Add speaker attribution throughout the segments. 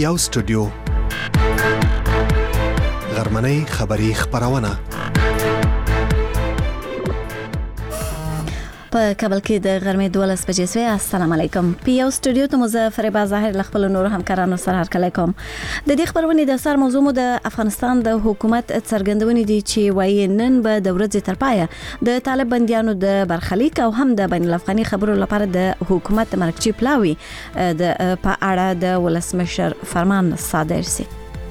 Speaker 1: یو سټوډیو غرمنۍ خبری خبرونه
Speaker 2: په کابل کې د غرمې 12 بجې سوی. السلام علیکم. په یو سټوډیو ته مظفر بازاهر ل خپل نور همکارانو سره هرکلی کوم. د دې خبرونه د سر موضوع مو د افغانستان د حکومت څرګندونې دي چې وايي نن به د ورځې تر پایه د طالب بنديانو د برخلیک او هم د بین الافغاني خبرو لپاره د حکومت مرکزی پلاوی د په اړه د ولسمشر فرمان صادر شي.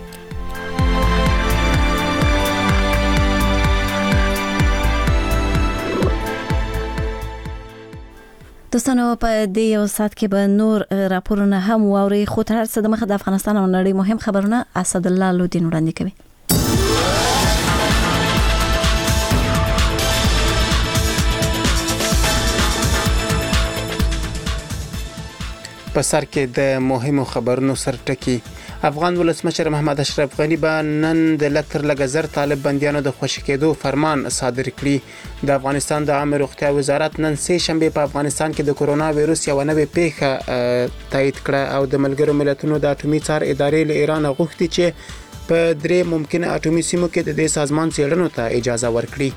Speaker 2: دوستانو په دې یو ساعت کې به نور راپورونه هم واوري، خو تر هر څه د مخه د افغانستان او نړۍ مهم خبرونه اسد الله لودین وړاندې کوي.
Speaker 3: په سر کې د مهمو خبرونو سرټکی. افغان ولسمشر محمد اشرف غنی به نن د لکتر لګزر طالب بنديانو د خوشی کېدو فرمان صادر کړي. د افغانستان د عامه روغتیا وزارت نن سه شنبه په افغانستان کې د کرونا وایروس یو نوې پیښه تایید کړه او د ملګرو ملتونو د اټومي څار ادارې له ایران غوښتي چې په درې ممکنه اټومي سیمو کې د دې سازمان څېړنو ته اجازه ورکړي.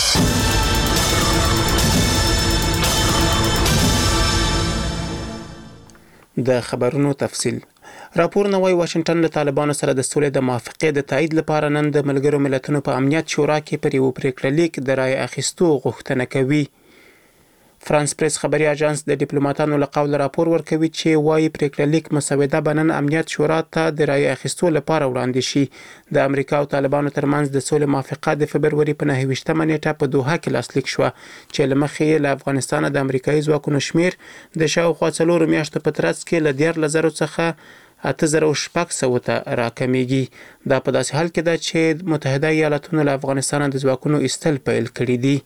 Speaker 3: د خبرونو تفصیل. راپور نوای واشنگټن له طالبانو سره د سولې د موافقې د تایید لپاره نن د ملګرو ملتونو په امنیت شورا کې پر یو پریکړه لیک د رای اخیستو غوښتنه کوي. فرانس پریس خبري اژانس د ډیپلوماټانو له قوله راپور ورکوي چې وايي پریکړه لیک مسوده بنن امنیت شورا ته د رای اخیستو لپاره وړاندې شي. د امریکا او طالبانو ترمنځ د سولې موافقه د فبروري په 29مه نیټه په دوحه کې لاسلیک شو چې لمخې له افغانستان د امریکایي ځواکونو شمیر د شاوخوا 4 میاشتو په ترڅ کې له 10,000 څخه 8,600 ته راکمیږي. دا په داسې حال کې ده چې متحده ایالاتونو له افغانستان د ځواکونو ایستل پیل کړي دي.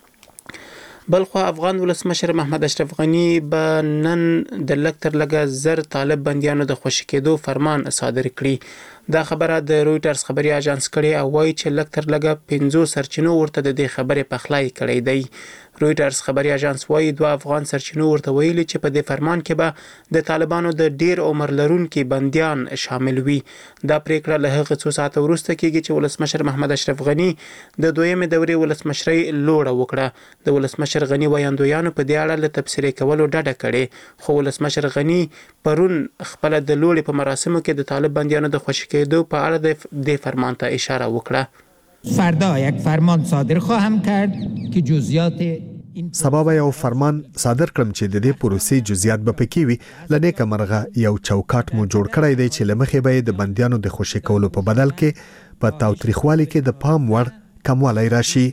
Speaker 3: بلخو افغان ولسمشر محمد اشرف غنی به نن د لکتر لګزر طالب بنديانو د خوشی کېدو فرمان صادر کړي. دا خبره د رويټرز خبري اژانس کړي او وایي چې لکتر لګه 50 سرچینو ورته د دې خبرې پخلای کړي دی. رويټرز خبري اژانس وایي 2 افغان سرچینو ورته ویلي چې په دې فرمان کې به د طالبانو د ډیر عمر لرونکو بنديان شامل وي. دا پریکړه له هغه څو ساعت وروسته کېږي چې ولسمشر محمد اشرف غنی د دویمه دورې ولسمشرۍ لوړه وکړه. د ولسمشر غنی وایاندویانو په دې اړه له تبصرې کولو ډډه کړې، خو ولسمشر غنی پرون خپل د لوړې په مراسمو کې د طالب بنديانو د خوشی کېدو په اړه د فرمان ته اشاره وکړه.
Speaker 4: فردا یک فرمان صادر خواهم کرد که جزئیات
Speaker 1: سبا به یو فرمان صادر کړم چې د دې پروسې جزئیات به پکې وي. لنیکه مرغه یو چوکاټ مو جوړ کړی دی چې لمخې به د بنديانو د خوشی کولو په بدل کې په تاوتریخوالي کې د پام وړ کموالی راشي.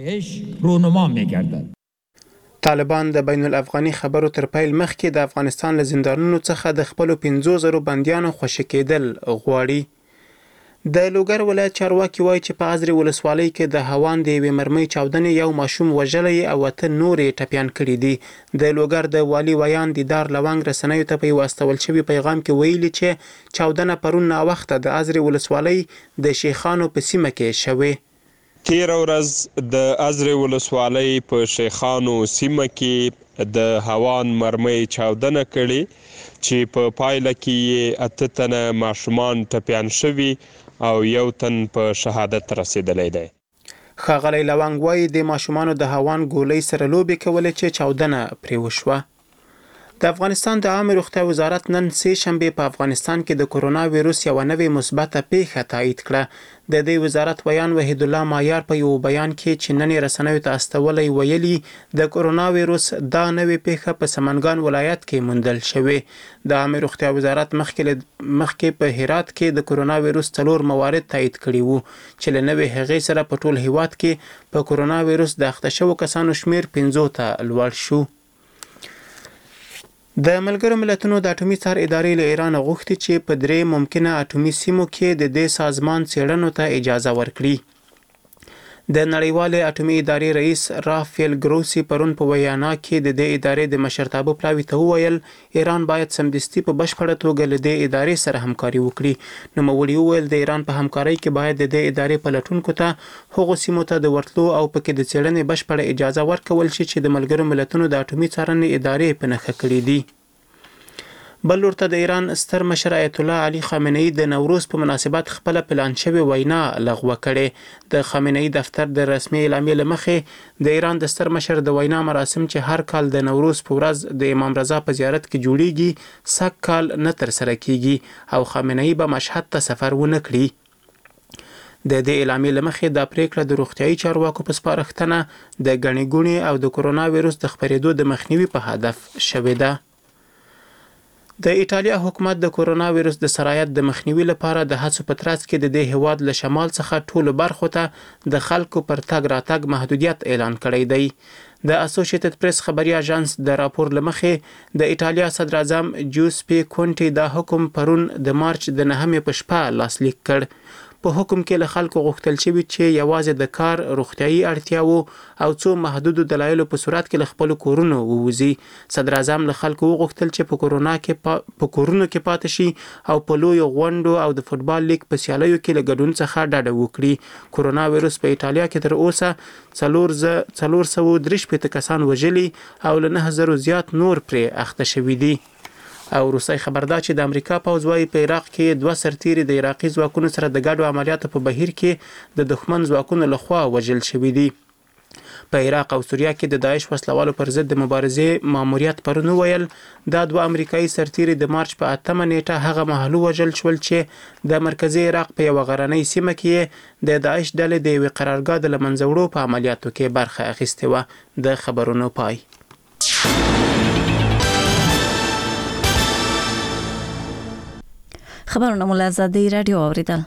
Speaker 4: رونما می‌گردد.
Speaker 3: طالبان د بین الافغاني خبرو تر پیل مخکې د افغانستان له زندانونو څخه د خپل 50,000 بنديانو خوشی کېدل غواړي. د لوګر ولایت چارواکي وایي چې په ازرې ولسوالۍ کې د هوان د یوې مرمۍ چاودنې یو ماشوم وژلی او 8 نورې ټپیان کړي دي. د لوګر د والي ویان دیدار لونګ رسنیو ته په یو استول شوی پیغام کې ویلي چې چاودنه پرون ناوخته د ازرې ولسوالۍ د شیخانو په سیمه کې شوې.
Speaker 5: تیر ورځ د ازرې ولسوالۍ په شیخانو سیمه کې د هوان مرمۍ چاودنه کړي چې په پایله کې 8 تنه ماشومان ټپیان شوي او یو تن په شهادت رسیدلی دی.
Speaker 3: ښاغلی لونګ وایي د ماشومانو د هوان ګولۍ سره لوبې کولې چې چاودنه پرې وشوه. د افغانستان د عامه روغتیا وزارت نن سه شنبه په افغانستان کې د کرونا وایروس یو نوې مثبته پیښه تایید کړه. د دې وزارت بیان وحید الله مایار په یو بیان کې چې نن رسنیو ته استولې ویلي د کرونا وایروس دا نوې پیښه په سمنګان ولایت کې موندل شوې. د عامه روغتیا وزارت مخکې په هرات کې د کرونا وایروس 4 موارد تایید کړي وو چې له نوې هغې سره په ټول هیواد کې په کرونا وایروس د اخته شوو کسانو شمیر 50 ته لوړ شو. د ملګرو ملتونو د اټومي څار ادارې له ایران غوښتي چې په درې ممکنه اټومي سیمو کې د دې سازمان څېړنو ته اجازه ورکړي. د نړیوالې اټومي ادارې رئیس رافیل ګروسی پرون په ویانا کې د دې ادارې د مشرتابه پلاوي ته وویل ایران باید سمدستي په بشپړه توګه له دې ادارې سره همکاري وکړي. نوموړي وویل د ایران په همکارۍ کې باید د دې ادارې پلټونکو ته هغو سیمو ته د ورتلو او پکې د څېړنې بشپړه اجازه ورکول شي چې د ملګرو ملتونو د اټومي څارنې ادارې په نښه کړي دي. بل ورته د ایران ستر مشر آیت الله علي خامنه‌ای د نوروز په مناسبت خپل پلان شوی وینا لغوه کړې. د خامنه‌ای دفتر د رسمي اعلامیې لمخې د ایران د ستر مشر د وینا مراسم چې هر کال د نوروز په ورځ د امام رضا په زیارت کې جوړیږي سږ کال نه تر سره کیږي او خامنه‌ای به مشهد ته سفر ونه کړي. د دې اعلامیې لمخې دا پریکړه د روغتیايي چارواکو په سپارښتنه د ګڼې ګوڼې او د کورونا وایروس د خپرېدو د مخنیوي په هدف شوې ده. د ایټالیا حکومت د کورونا وایروس د سرایت د مخنیوي لپاره د هڅو په ترڅ کې د دې هیواد له شمال څخه ټولو برخو ته د خلکو پر تګ راتګ محدودیت اعلان کړی دی. د اسوسییټډ پریس خبري اژانس د راپور لمخې د ایټالیا صدر اعظم جوزپی کونټي دا حکم پرون د مارچ د 9 په شپه لاسلیک کړ. په حکم کې له خلکو غوښتل شوی چې یوازې د کار روغتیايي اړتیاو او څو محدودو دلایلو په صورت کې له خپل کورونو ووځي. صدر اعظم له خلکو وغوښتل چې په کورونو کې پاتې شي او په لویو غونډو او د فوتبال لیګ په سیالیو کې له ګډون څخه ډډه وکړي. کورونا وایروس په ایټالیا کې تر اوسه 443 کسان وژلي او له 9000 زیات نور پرې اخته شوي دي. او روسي خبردار چې د امریکا پوځ وايي په عراق کې 2 سرتیري د عراقي ځواکونو سره د ګډو عملیاتو په بهیر کې د دښمن ځواکونو لخوا وژل شوي دي. په عراق او سوریه کې د داعش وسلوالو پر ضد د مبارزې ماموریت پرون ویل دا 2 امریکایي سرتیري د مارچ په 8 نیټه هغه مهال وژل شول چې د مرکزی عراق په یو غرنۍ سیمه کې د داعش ډلې د یو قرارګاه د لمنځوړو په عملیاتو کې برخه اخیسته و. د خبرونو پای.
Speaker 2: خبرونه مو له آزادۍ رادیو اوریدل.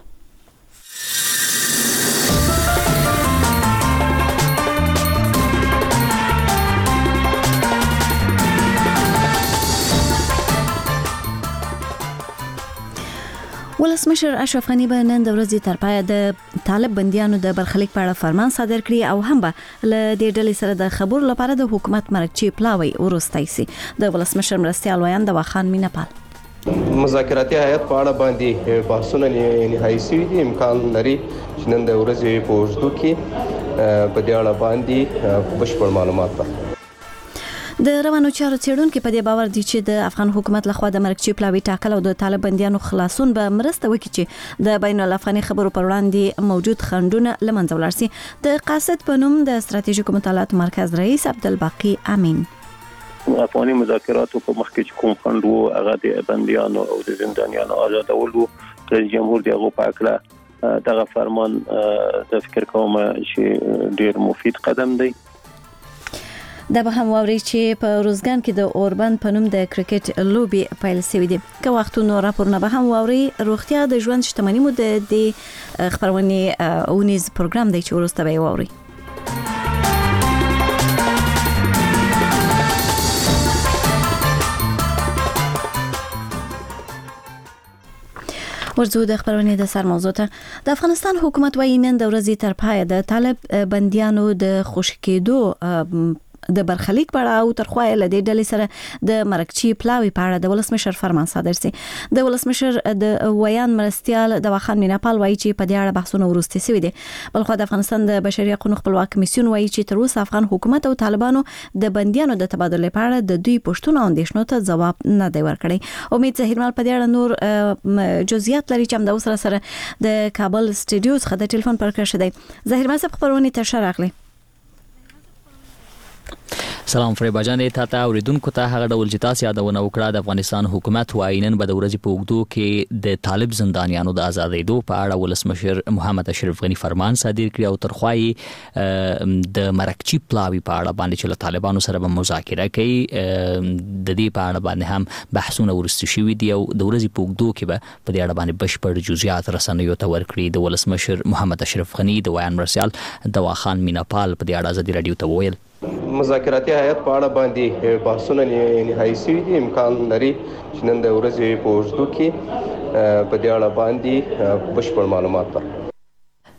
Speaker 2: ولسمشر اشرف غنی به نن د ورځې تر پایه د طالب بندیانو د برخلیک په اړه فرمان صادر کړي او هم به له دې ډلې سره د خبرو لپاره د حکومت مرکچی پلاوی ورستای سي. د ولسمشر مرستیال ویان د واخان مینپال
Speaker 6: مذاکراتي هیئت په اړه باندې بحثونه نهایی شوي دي. امکان لري چې نن د ورځې په اوږدو کې په دې اړه باندې بشپړ معلومات راکړي.
Speaker 2: د روانو چارو څېړونکو په دې باور دي چې د افغان حکومت لخوا د مرکچی پلاوی ټاکل او د طالب بندیانو خلاصون به مرسته وکړي چې د بین الافغاني خبرو پر وړاندې موجود خنډونه لمنځه ولاړ شي. د قاصد په نوم د ستراتیژیکو مطالعاتو مرکز رئیس عبدالباقی امین
Speaker 7: افغاني مذاکراتو په مخ کې کوم خنډ وو هغه د بندیانو او د زندانیانو آزادول وو. رئیس جمهور دی هغه په اړه دغه فرمان د فکر کوم چې ډیر مفید قدم دی.
Speaker 2: دا به هم ووري چې په روزګان کې د اوربند په نوم د کرکټ لوبي پیل شوې دي. که وختونو راپورونه به هم ووري. روغتیا د ژوند شتمنۍ مو د خبرونه اونیز پروګرام دی چې ورسته به ووري. ورځو د خبرونه د سر موضوع ته. د افغانستان حکومت وايي نن د ورځې تر پایه د طالب بندیانو د خوشی کېدو د برخلیک په اړه او ترخوا له دې ډلې سره د مرکچی پلاوی په اړه د ولسمشر فرمان صادر سي. د ولسمشر د ویان مرستیال د واخان مینپال وایي چې په دې اړه بحثونه ورسته شوي دي. بلخو د افغانستان د بشري حقوقو خپلواک کمیسیون وایي چې تر اوسه افغان حکومت او طالبانو د بندیانو د تبادله په اړه د دوی پښتون اندیشنو ته ځواب نه دی ورکړی. امید زهیرمال په دې اړه نور جزئیات لري چې هم د سره د کابل سټوډیو څخه د ټلیفون پر کړه شوی. زهیرمال صاحب خبرونه ته شراغلی.
Speaker 8: سلام فریبا جان ته تا اوریدونکو ته هغه ډول چې تاسو یادونه وکړه د افغانستان حکومت وايي نن به د ورځې په اوږدو کې د طالب زندانیانو د آزادېدو په اړه ولسمشر محمد اشرف غنی فرمان صادر کړی او ترخوای د مرکچی پلاوی په اړه باندې چې له طالبانو سره به مذاکره کوي. د دې په اړه باندې هم بحثونه ورسته شوي دي او د ورځې په اوږدو کې به په دې اړه باندې بشپړ جزئیات رسنیو ته ورکړي. د ولسمشر محمد اشرف غنی د ویان مرسیال د واخان مینپال په دې اړه ازادي رادیو ته وویل
Speaker 6: مذاکراتي هیئت په اړه باندې بحثونه نهایی شوي دي. امکان لري چې نن د ورځې په اوږدو کې په دې اړه باندې بشپړ معلومات راکړي.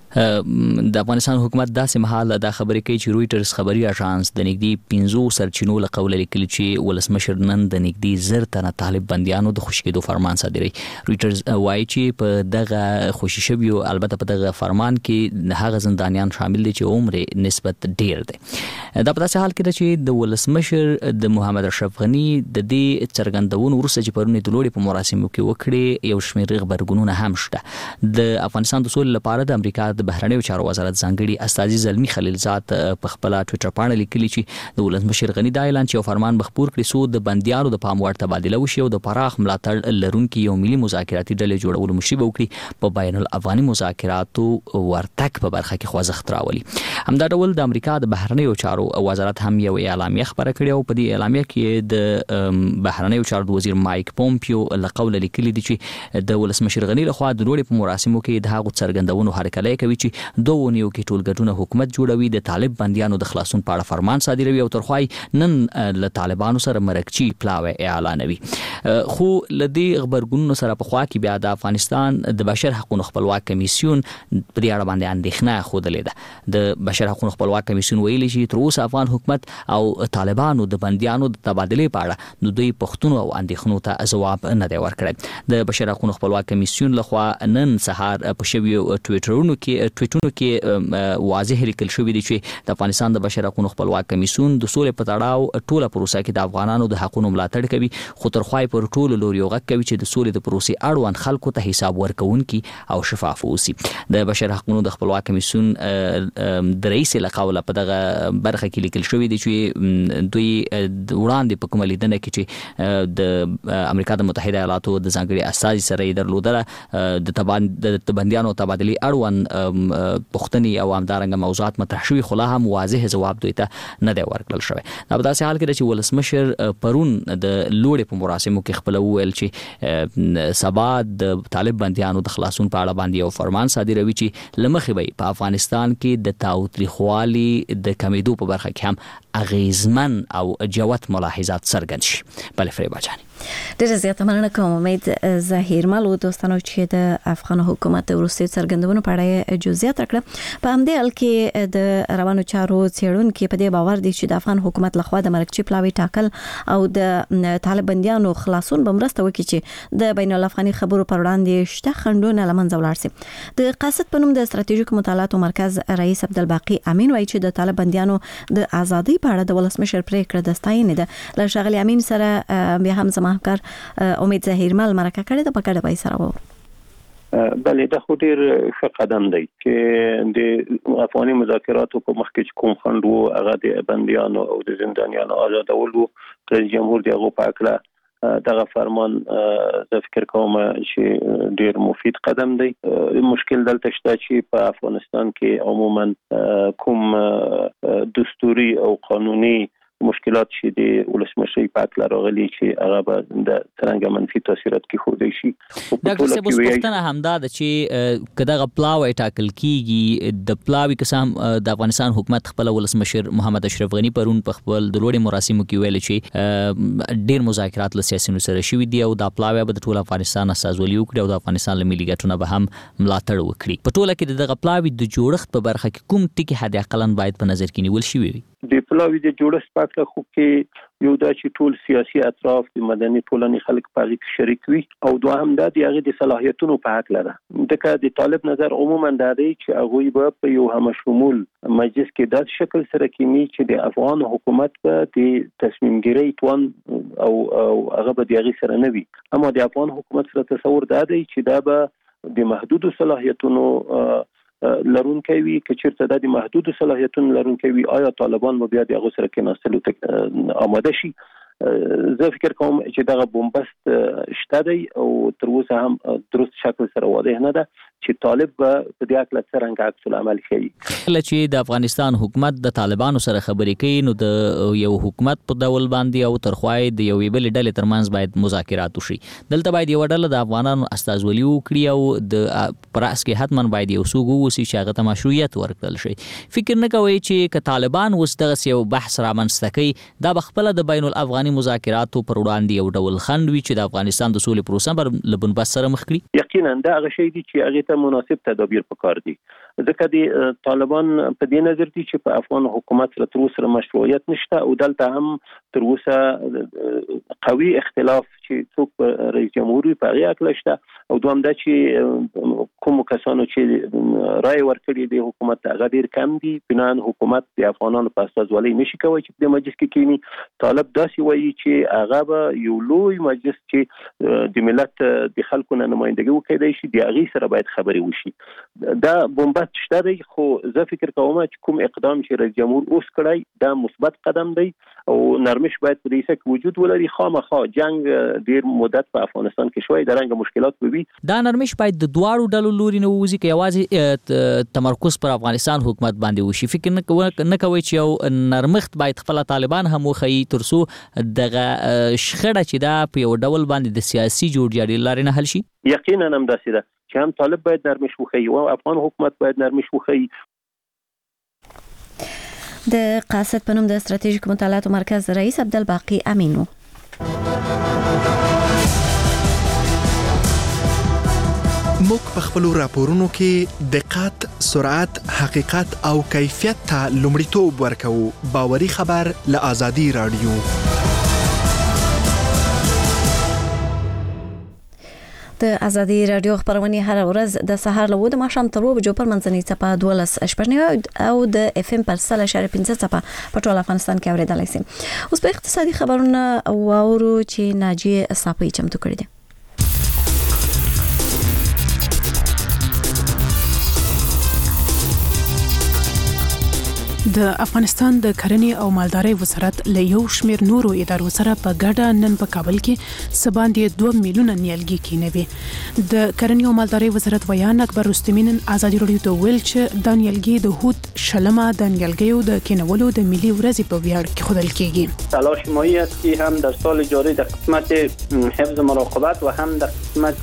Speaker 8: د افغانستان حکومت داسې مهال دا خبرې کوي چې رويټرز خبري اژانس د نږدې 15 سرچینو له قوله لیکلي چې ولسمشر نن د نږدې 10 تنه طالب بنديانو د خوشکېدو فرمان صادروي. رويټرز وایي چې په دغه خوشي شویو البته په دغه فرمان کې هغه زندانیان شامل دي چې عمر نسبت ډیر دی. دا په داسې حال کې چې د ولسمشر د محمد اشرف غنی د دې څرګندونو وروسته چې پرونی د لوړې په مراسمو کې وکړي یو شمېر خبرګونونه هم شته. د افغانستان د سولې لپاره د امریکا د بهرنیو چارو وزارت ځانګړي استاذي زلمی خلیلزاد په خپل ټوئیټر باندې لیکلي چې د ولسمشر غنی دا اعلان چې یو فرمان بخپور کړی سو د بنديانو د پام وړ تبادله وشي او د پراخ ملاتړ لرونکو یو ملي مذاکراتي ډلې جوړولو مشري وکړي په بین الافغاني مذاکراتو ورتګ په برخه کې خوځښت راولي. همدا ډول د امریکا د بهرنیو چارو وزارت هم یو اعلامیه خبره کړې او په دې اعلامیه کې د بهرنیو چارو وزیر مایک پومپیو له قوله لیکلي دي چې د ولسمشر غنی لخوا د لوړې په مراسمو کې د هغو څرګندونو هرکلی کوي چې دوه ونیو کې ټولګټونه حکومت جوړوي د طالب بنديانو د خلاصون په اړه فرمان صادروي او ترخوای نن له طالبانو سره مرکچی پلاوی اعلانوي. خو لدی خبرګونونو سره په خوا کې بیا د افغانستان د بشر حقوقو خپلواک کمیسیون په دې اړه باندې اندېښنه خوده لیده. د بشر حقوقو خپلواک کمیسیون ویلي چې تر اوسه افغان حکومت او طالبانو د بنديانو د تبادلې په اړه نو دوی پښتون او اندېښنو ته جواب نه دی ورکړی. د بشر حقوقو خپلواک کمیسیون لخوا نن سهار په شویو ټویټرونو کې واضح لیکل شوی دی چې د افغانستان د بشر حقوقو خپلواک کمیسیون د سولې په تړاو ټوله پروسه کې د افغانانو د حقوقو ملاتړ کوي خو ترخوای پر ټولو لوري غږ کوي چې د سولې د پروسې اړوند خلکو ته حساب ورکونکي او شفاف اوسي. د بشر حقوقو د خپلواک کمیسیون د رئیس لقوله په دغه برخه کې لیکل شوی دی چې دوی وړاندې په کومه لیدنه کې چې د امریکا د متحده ایالاتو د ځانګړي استازي سره درلودله د بنديانو تبادلې اړوند پښتني او همدارنګه موضوعات مطرح شوي خو لا هم واضح جواب دوی ته نه دی ورکړل شوی. دا په داسې حال کې چې ولسمشر پرون د لوړې په مراسمو کې خپل وویل چې سبا د طالب بنديانو د خلاصون په اړه باندې یو فرمان صادروي چې لمخې به په افغانستان کې د تاوتریخوالي د کمیدو په برخه کې هم اغیزمن او جوت ملاحظات څرګند شي. بل فریبا جان
Speaker 2: ډېر زیاته مننه کوم. امید ظاهر مالو دوستانو چې د افغان حکومت د وروستي څرګندونو په اړه جزئیات راکړه. په همدې حال کې د روانو چارو څېړونکو په دې باور دي چې د افغان حکومت لخوا د مرکچی پلاوی ټاکل او د طالب بنديانو خلاصون به مرسته وکړي چې د بین الافغاني خبرو پر وړاندې شته خنډونه له منځه ولاړ شي. د قاصد په نوم د ستراتیژیک مطالعاتو مرکز رئیس عبدالباقی امین وایي چې د طالب بنديانو د ازادۍ په اړه د ولسمشر پریکړه د ستاینې ده. له ښاغلي امین سره بیا هم همکار امید ظاهر مال مرکه کړې ده په کډه پای سره وو.
Speaker 7: بله دا خو ډیر ښه قدم دی چې د افغاني مذاکراتو په مخ کې کوم خنډ وو هغه د بنديانو او د زندانیانو آزادولو رئیس جمهور دی هغه په اړه دغه فرمان زه فکر کوم چې ډیر مفید قدم دی. مشکل دلته شته چې په افغانستان کې عموما کوم دستوري او قانوني مشکلات چې د ولسمشر پاک لراغلي چې هغه به د څنګه منفي تاثیرات کې خوده شي.
Speaker 8: ډاکټر صاحب پښتنه همدا د چې کداغه پلاوی ټاکل کیږي د پلاوی قسم د افغانستان حکومت خپل ولسمشر محمد اشرف غنی پرون په خپل د لوړې مراسمو کې ویل چې ډیر مذاکرات له سیاسيونو سره شوي دي او د پلاوی به د ټول افغانستان استازولي وکړي او د افغانستان له ملي ګټو به هم ملاتړ وکړي. په ټوله کې دغه پلاوی د جوړښت په برخه کې کوم ټکي حد اقل باید په نظر کې نیول شي وي.
Speaker 7: د پلاوی د جوړښت په اړه خو کې یو دا چې ټول سیاسي اطراف د مدني ټولنې خلک په کې شریک وي او دوهم دا د هغه د صلاحیتونو په حق لره. د طالب نظر عموما دا دی چې هغه به په یو همشمول مجلس کې د شکل سره کېنی چې د افغان حکومت په د تصمیم ګیری توان او هغه به د هغه سره نه وي. اما د افغان حکومت سره تصور دا دی چې دا به د محدود صلاحیتونو لرونکي وي که چیرته د محدود صلاحیتونو لرونکي وي آیا طالبان به بیا د هغه سره کې ناستلو ته آماده شي. زه فکر کوم چې دغه بومبست شته دی او تر اوسه هم درست شکل سره واضح نه ده چې طالب په دې اړه څنګه عکس العمل کوي.
Speaker 8: کله چې د افغانستان حکومت د طالبانو سره خبرې کوي نو د یو حکومت په ډول باندې او ترخوای د یو بل ډلې ترمنځ باید مذاکرات وشي. دلته باید یو ډله د افغانانو استازولي وکړي او د پراس کې حتما باید یو څوک ووسی چې هغه ته مشروعیت ورکړل شي. فکر نه کوي چې ک طالبان اوس دغه یو بحث رامنځته کوي دا بخپله د بین الافغاني مذاکراتو پر وړاندې یو ډول خنډ وي چې د افغانستان د سولې پروسه بر لبن بس سره مخ کړي.
Speaker 7: یقینا دا هغه شی دی چې هغه ته مناسب تدابیر پکار دي. ځکه د طالبان په دې نظر دي چې په افغان حکومت سره تر اوسه مشروعیت نشته او دلته هم تر اوسه قوي اختلاف چې څوک رئیس جمهور په هغه اړه شته او دوم دا چې کوم کسانو چې رائے ورکړي د حکومت هغه ډیر کم دي. بنان حکومت د افغانانو په استازولۍ نشي کوي چې د مجلس کې کینی. طالب داسې وایي چې هغه به یو لوی مجلس چې د ملت د خلکو نه نمائندګي وکړي شي د هغه سره باید خبري وشي. دا بمبات شته دی خو زه فکر کوم چې کوم اقدام چې رئیس جمهور اوس کړی دا مثبت قدم دی او نرمش باید په دې کې وجود ولري. خامخا جنگ ډیر مدت په افغانستان کې شوی د رنګ مشکلات وي.
Speaker 8: دا نرمش باید د دواړو ډلو لوري نه وځي کې یوازې تمرکز پر افغانستان حکومت باندې وشي. فکر نه کوي چې یو نرمښت باید خپل طالبان هم وخی ترسو دغه شخړه چې دا په یو ډول باندې د سیاسي جوړجاړي لارې نه حل شي.
Speaker 7: یقینا هم داسې ده چې هم طالب باید نرمش وخی او افغان حکومت باید نرمش وخی.
Speaker 2: د قاصد په نوم د استراتیژیک مطالعاتو مرکز رئیس عبدالباقی امینو.
Speaker 9: موږ په خپل راپورونو کې دقت، سرعت، حقیقت او کیفیت ته لومړیتوب ورکوو. باوري خبر له آزادي رادیو.
Speaker 2: د آزادي رادیو خبرونه هر ورځ د سهار له 9 ماښام تر 2 بجو پر منځنۍ چپه 12:08 او د اف ام پر 3.15 چپه په ټول افغانستان کې اوریدلای شئ. اوس په اقتصادي خبرونه واورو چې ناجیه صافی چمتو کړی دی.
Speaker 10: د افغانستان د کرنې او مالدارۍ وزارت له یو شمېر نورو ادارو سره په ګډه نن په کابل کې سباندې 2 میلیونه نیالګي کینوي. د کرنې او مالدارۍ وزارت ویان اکبر رستمی نن آزادي رادیو ته ویل چې د نیالګي د هوت شلمه د نیالګیو د کینولو د ملي ورځې په ویاړ کې خودل کیږي.
Speaker 11: تلاش مایی است که هم در سال جاری در قسمت حفظ مراقبت و هم در قسمت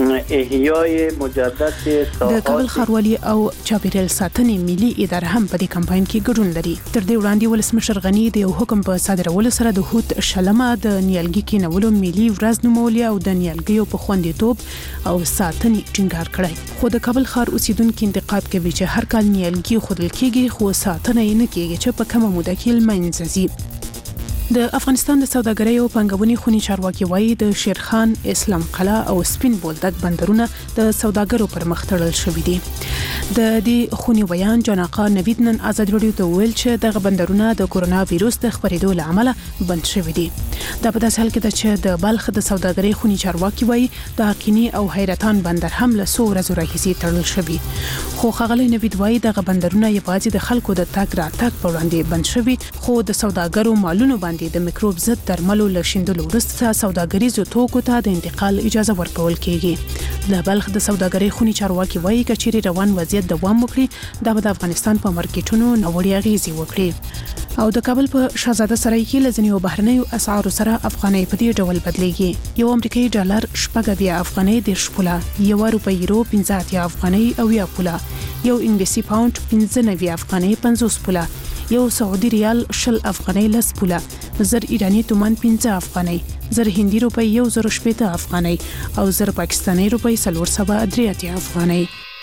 Speaker 11: احیای مجدد
Speaker 10: د کابل ښاروالي او چاپیریال ساتنې ملي اداره هم په دې کمپاین کې ګډون لري. تر دې وړاندې ولسمشر غنی د یو حکم په صادرولو سره د هوت شلمه د نیالګي کینولو ملي ورځ نومولې او د نیالګیو په خوندیتوب او ساتنې ټینګار کړی. خو د کابل ښار اوسیدونکو انتقاد کوي چې هر کال نیالګي خودل کیږي خو ساتنه یې نه کیږي چې په کومه موده کې لمنځه ځي. د افغانستان د سوداګرۍ او پنګونې خونی چارواکي وایي د شیرخان، اسلام قلعه او سپین بولدک بندرونه د سوداګرو پر مخ تړل شوي دي. د دې خونی ویان جان آقا نوید نن آزاد رادیو ته ویل چې دغه بندرونه د کورونا وایروس د خپرېدو له امله بند شوي دي. دا په داسې حال کې ده چې د بلخ د سوداګرۍ خونی چارواکي وایي د حقیني او حیرتان بندر هم له 100 ورځې راهیسې تړل شوي. خو ښاغلی نوید وایي دغه بندرونه یوازې د خلکو د تګ راتګ په وړاندې بند شوي خو د سوداګرو مالونو باندې د میکروب ضد درملو له شیندلو وروسته سوداګریزو توکو ته د انتقال اجازه ورکول کیږي. د بلخ د سوداګرۍ خونی چارواکي وایي چې چیرې روان وضعیت دوام وکړي دا به د افغانستان په مارکیټونو نوړی اغیزي وکړي. او د کابل په شاهزاده سرای کې لزنیو بهرنیو اسعارو سره افغانۍ په دې ډول بدلېږي. یو امریکایي ډالر شپږ افغانۍ 10 پوله، یو روپۍ یورو 15 افغانۍ او 1 پوله، یو انګلیسي پاوند 15 افغانۍ 50 پوله، یو سعودي ریال 10 افغانۍ 10 پوله، زر ایرانی تومان 15 افغانۍ، زر هندي روپۍ 1080 افغانۍ او زر پاکستاني روپۍ 403 افغانۍ.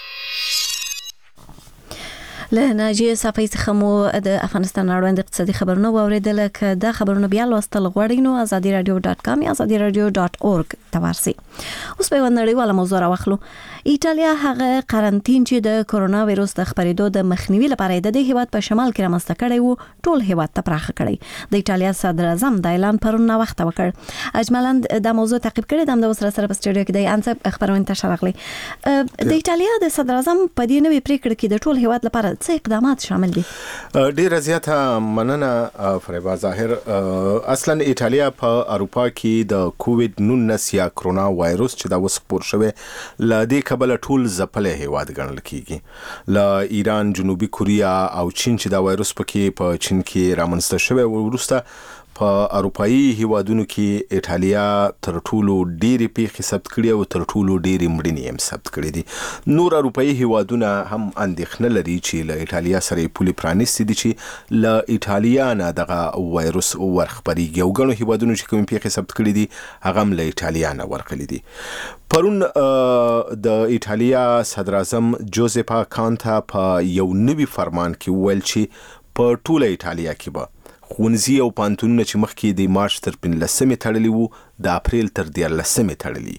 Speaker 2: له ناجیه صافی څخه مو د افغانستان اړوند اقتصادي خبرونه واوریدل. که دا خبرونه بیا لوستل غواړئ نو azadiradio.com یا azadiradio.org ته ورسئ. اوس په نړیواله موضوع راوخلو. ایټالیا هغه قرنطین چې د کورونا وایروس د خپرېدو د مخنیوي لپاره د دې هیواد په شمال کې رامنځته کړی وو ټول هیواد ته پراخه کړی. د ایټالیا صدر اعظم د اعلان پرون وخت وکړ. اجمالاً دا موضوع تعقیب کړی د وسره سره په سټوډیو کې د انصب خبرونه تشرغلي. د ایټالیا د صدر اعظم په دې نوې پریکړه کې د ټول هیواد لپاره څه اقدامات شامل دي؟
Speaker 12: ډیر زیاته مننه فریبا ظاهر. اصلا ایټالیا په اروپا کې د کووید 19 یا کرونا وایروس چې دا وس خپور شوی ل دې کبل ټول ځپل هیواد ګڼل کیږي. ل ایران، جنوبي کوریا او چین چې دا وایروس پکې په چین کې رامنځته شوی ورسته په اروپאי هیوادونو کې ایټالیا تر ټولو ډېری پیښې ثبت کړي او تر ټولو ډېری مړینې هم ثبت کړي دي. نور اروپאי هیوادونه هم اندېښنه لري چې له ایټالیا سره پولې پرانیستي دي چې له ایټالیا نه دغه وایروس ورخپریږي او ګڼو هیوادونو چې کوم پیښې ثبت کړي دي هغه هم له ایټالیا نه ورغلي دي. پرون د ایټالیا صدر اعظم جوزپا کانتا په یو نوي فرمان کې وویل چې په ټوله ایټالیا کې به ښوونځي او پوهنتونونه چې مخکې د مارچ تر 15 تړلي وو د اپریل تر 14 تړلي.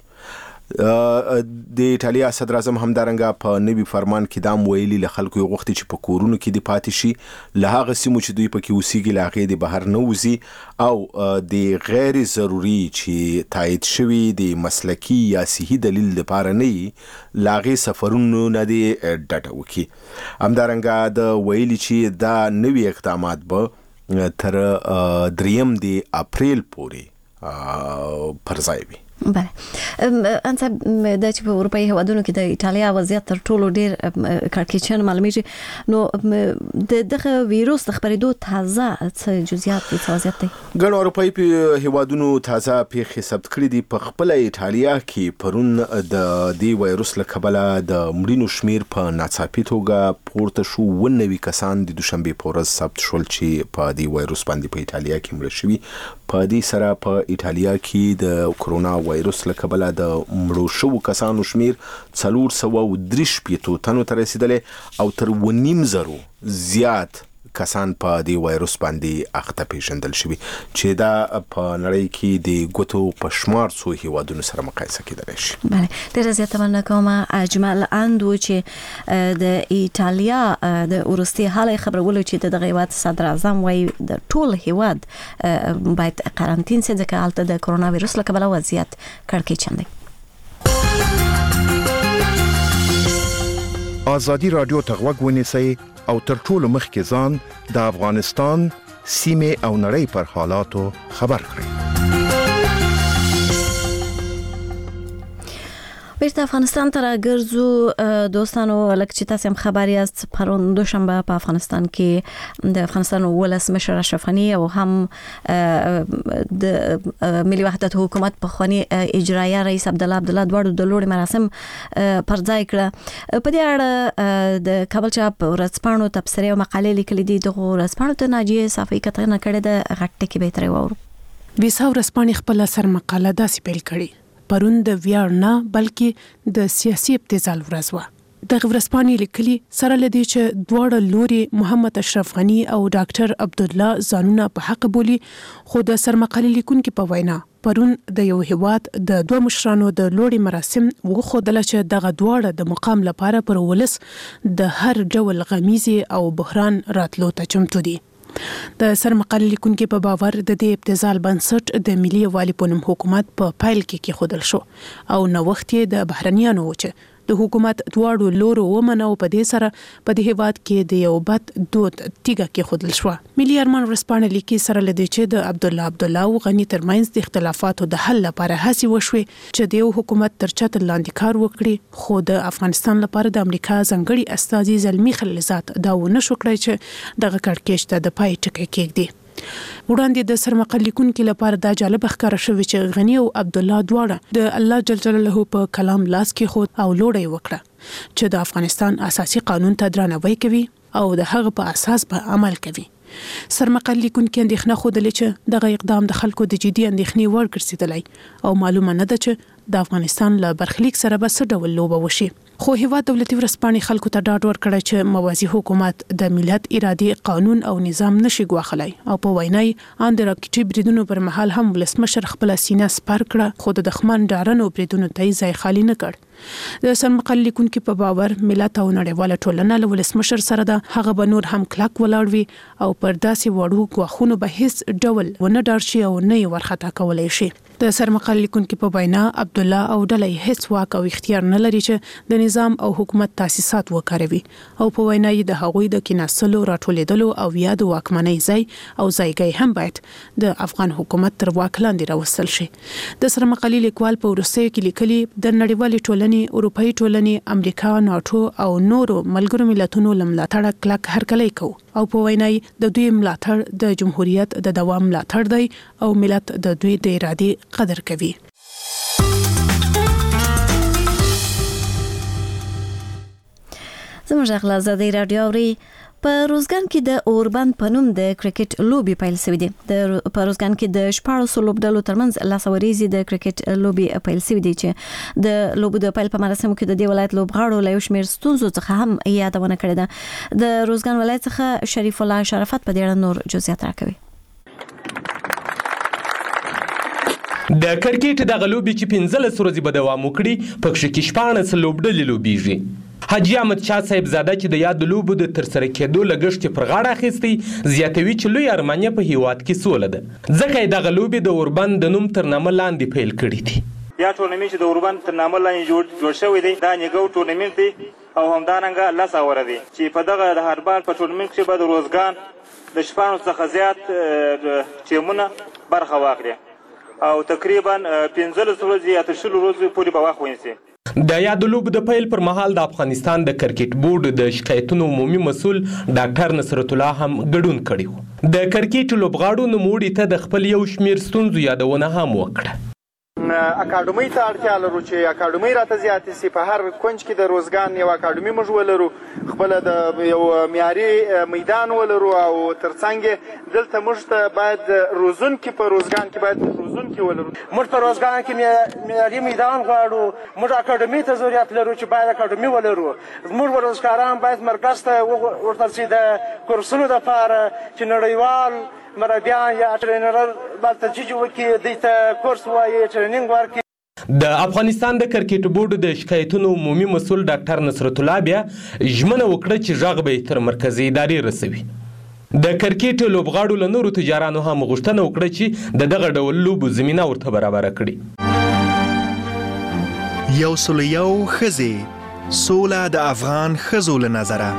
Speaker 12: د ایټالیا صدر اعظم همدارنګه په نوي فرمان کې دا ویلي له خلکو یې غوښتي چې په کورونو کې د پاتې شي، له هغه سیمو چې دوی پکې اوسېږي له هغې د بهر نه وځي او د غیر ضروري چې تایید شوي د مسلکي یا صحي دلیل لپاره نه وي له هغې سفرونو نه دې ډډه وکړي. همدارنګه د ویلي چې دا نوي اقدامات به تر 3 اپریل پورې پر ځای وي.
Speaker 2: بله انصب د چې په اروپאי هیوادونو کې د ایټالیا وضعیت تر ټولو ډیر کړکېچن معلومیږي، نو دغه ویروس د خپرېدو تازه څه جزئیات دي، څه وضعیت دی؟
Speaker 12: ګڼو اروپאי هیوادونو تازه پیښې ثبت کړي دي. په خپل ایټالیا کې پرون د دې وایروس له کبله د مړینو شمیر په ناڅاپي توګه پورته شو. 90 کسان د دوشنبه په ورځ ثبت شول چې په دې وایروس باندې په ایټالیا کې مړه شوي. په دې سره په ایټالیا کې د کرونا وایروس له کبله د مړو شوو کسانو شمیر 430 تنو ته رسیدلی او تر 2.5 زیات کسان په دې وایروس باندې اخته پیژندل شوي چې دا په نړۍ کې د ګوتو په شمار څو هیوادونو سره مقایسه کېدلی شي.
Speaker 2: بله ډېره زیاته مننه کوم. اجمل اندو چې د ایټالیا د وروستي حاله خبرولو چې دغه هیواد صدر اعظم وایي د ټول هیواد باید قرنطین سي ځکه هلته د کرونا وایروس له کبله وضعیت کړکېچن دی.
Speaker 13: آزادی رادیو ته غوږ ونیسئ او تر ټولو مخکې ځان د افغانستان سیمې او نړۍ پر حالاتو خبر کړئ.
Speaker 2: بیرته افغانستان ته راګرځو دوستانو. لکه چې تاسو هم خبر یاست پرون دوشنبه په افغانستان کې د افغانستان ولسمشر اشرف غنی او هم د ملي وحدت حکومت په خواني اجرایه رئیس عبدالله دواړو د لوړ مراسم پر ځای کړه. په دې اړه د کابل چاپ ورځپاڼو تبصرې او مقالې لیکلې دي. دغه ورځپاڼو ته ناجیه صافی کتنه کړې ده. غټه کې به ترې وورو.
Speaker 10: ویسا ورځپاڼې خپل سر مقاله داسې پیل کړي: پرون د ویاړ نه بلکې د سیاسي ابتذال ورځ وه. دغه ورځپاڼې لیکلي سره لدی چې دواړه لوري محمد اشرف غنی او ډاکټر عبدالله ځانونه په حق بولي، خو د سرمقالې لیکونکو په وینا پرون د یو هیواد د دوه مشرانو د لوړي مراسم وښودل چې دغه دواړه د مقام لپاره پر ولس د هر ډول غمیزي او بحران راتلو ته چمتو دي. د سرمقالې لیکونکو په باور د دې ابتذال بنسټ د ملي یووالي په نوم حکومت په پایل کې خودل شو او نو وخت د بهرنیانو چې د حکومت دواړو لورو ومنو. په دې سره په دې هیواد کې د یو بد دود تیګه کې خودل شو. ملي ارمان ورسپانه لیکي سره لدی چې د عبدالله او غنی ترمنځ د اختلافاتو د حل لپاره هڅې وشوي چې د یو حکومت تر چت لاندې کار وکړي، خو د افغانستان لپاره د امریکا ځنګړي استازي زلمی خلیلزاد دا ونه شو کړی چې دغه کړکېچ ته د پای ټکی کېږدي. وړاندې د سرمقالې لیکونکو لپاره دا جالب ښکاره شوی چې غنی او عبدالله دواړه د الله جل جلاله په کلام لاس کې خود او لوړی وکړه چې د افغانستان اساسي قانون ته درناوی کوي او د هغه په اساس به عمل کوي. سرمقالې لیکونکو اندېښنه خوده چې دغه اقدام د خلکو د جدي اندېښنې وړ ګرځیدلی او معلومه نه ده چې د افغانستان له برخلیک سره به څه ډول لوبه وشي. خو هیواد دولتي ورځپاڼې خلکو ته ډاډ ورکړی چې موازي حکومت د ملت ارادي قانون او نظام نشي ګواښلی او په وینای ان د راکټي بریدونو پر مهال هم ولسمشر خپل سینه سپر کړه، خو د دښمن ډارنو بریدونو ته ځای خالی نه کړ. د سرمقالې لیکونکو په باور ملت او نړیواله ټولنه له ولسمشر سره ده، هغه به نور هم کلک ولاړ وي او پر داسې وړو ګواښونو به هیڅ ډول ونه ډار شي او نه یې ورخطا کولی شي. د سرمقالې لیکونکو په وینا عبدالله او ډلې هیڅ واک او اختیار نه لري چې د نظام او حکومت تاسیسات وکاروي او په وینا یې د هغوی د کیناستلو راټولېدلو او یا د واکمنۍ ځای او ځایګی هم باید د افغان حکومت تر واک لاندې راوستل شي. د سرمقالې لیکوال په وروستیو کې لیکلي د نړیوالې ټولنې ټولنې، اروپאي ټولنې، امریکا، ناتو او نورو ملګرو ملتونو ملاتړ کلک هرکلی کوو او په وینای د دوی ملاتړ د جمهوریت د دوام ملاتړ دی او ملت د دوی د ارادې قدر کوي.
Speaker 2: زموږ غلا زده رادیو اوري په روزګان کې د اوربند پنوم د کرکټ لوبي پیل شوې دي. د په روزګان کې د 14 لوبډلو ترمنځ لاسوریزي د کرکټ لوبي پیل شوې دي چې د لوبو د پیل په مراسمو کې د دې ولایت لوبغاړو له شمیر ستونزو څخه هم یادونه کړې ده. د روزګان ولایت څخه شریف الله شرافت په دې اړه نور جزئیات راکوي.
Speaker 14: د کرکټ د غلوبي چې 15 ورځې به دوام وکړي په کې 14 لوبډلې لوبيږي. حاجی احمد شاه صاحب زاده چې د یاد لوبو د ترسره کېدو لګښت پر غاړه اخیستی زیاتوي چې لوی ارمانیا په هیواد کې سوله ده، ځکه د غلوبي د اوربند د نوم تر نامه لاندې پیل کړی دي.
Speaker 15: یا ټورنمنت چې د اوربند تر نامه لاندې جوړ شوی دی دا نیګو ټورنمنت دی او همدارنګه الله ساوره دی چې په دغه د هربال په ټورنمنت کې به د روزګان د 14 څخه زیات ټیمونه برخه واخلي او تقریبا 15 ورځې یا 20 ورځې پورې به وخت ونیسي.
Speaker 14: د یاد لوبو د پیل پر مهال د افغانستان د کرکټ بورډ د شکایتونو عمومي مسؤل ډاکټر نصرت الله هم ګډون کړی و. د کرکټ لوبغاړو نوموړي ته د خپل یو شمیر ستونزو یادونه هم وکړه.
Speaker 16: اکاډمۍ ته اړتیا لرو چې اکاډمۍ راته زیاتې سي. په هر کونج کې د روزګان یو اکاډمۍ موږ ولرو، خپل د یو معیاري میدان ولرو او ترڅنګ دلته موږ ته باید روزونکي په روزګان کې باید روزونکي ولرو.
Speaker 17: موږ په روزګان کې معیاري میدان غواړو، موږ اکاډمۍ ته ضرورت لرو چې باید اکاډمۍ ولرو. زموږ ورزشکاران باید مرکز ته ورته شي د کورسونو دپاره چې نړیوال مربیان یا ټرینران بلته چې وکړي دوی ته کورس وایي ټریننګ ورکړي.
Speaker 14: د افغانستان د کرکټ بورډ د شکایتونو عمومي مسؤل ډاکټر نصرت الله بیا ژمنه وکړه چې غږ به تر مرکزي ادارې رسوي. د کرکټ لوبغاړو له نورو تجارانو هم غوښتنه وکړه چې د دغه ډول لوبو زمينه ورته برابر کړي.
Speaker 9: یو سلیو خزي سوله د افغان خزو له نظره.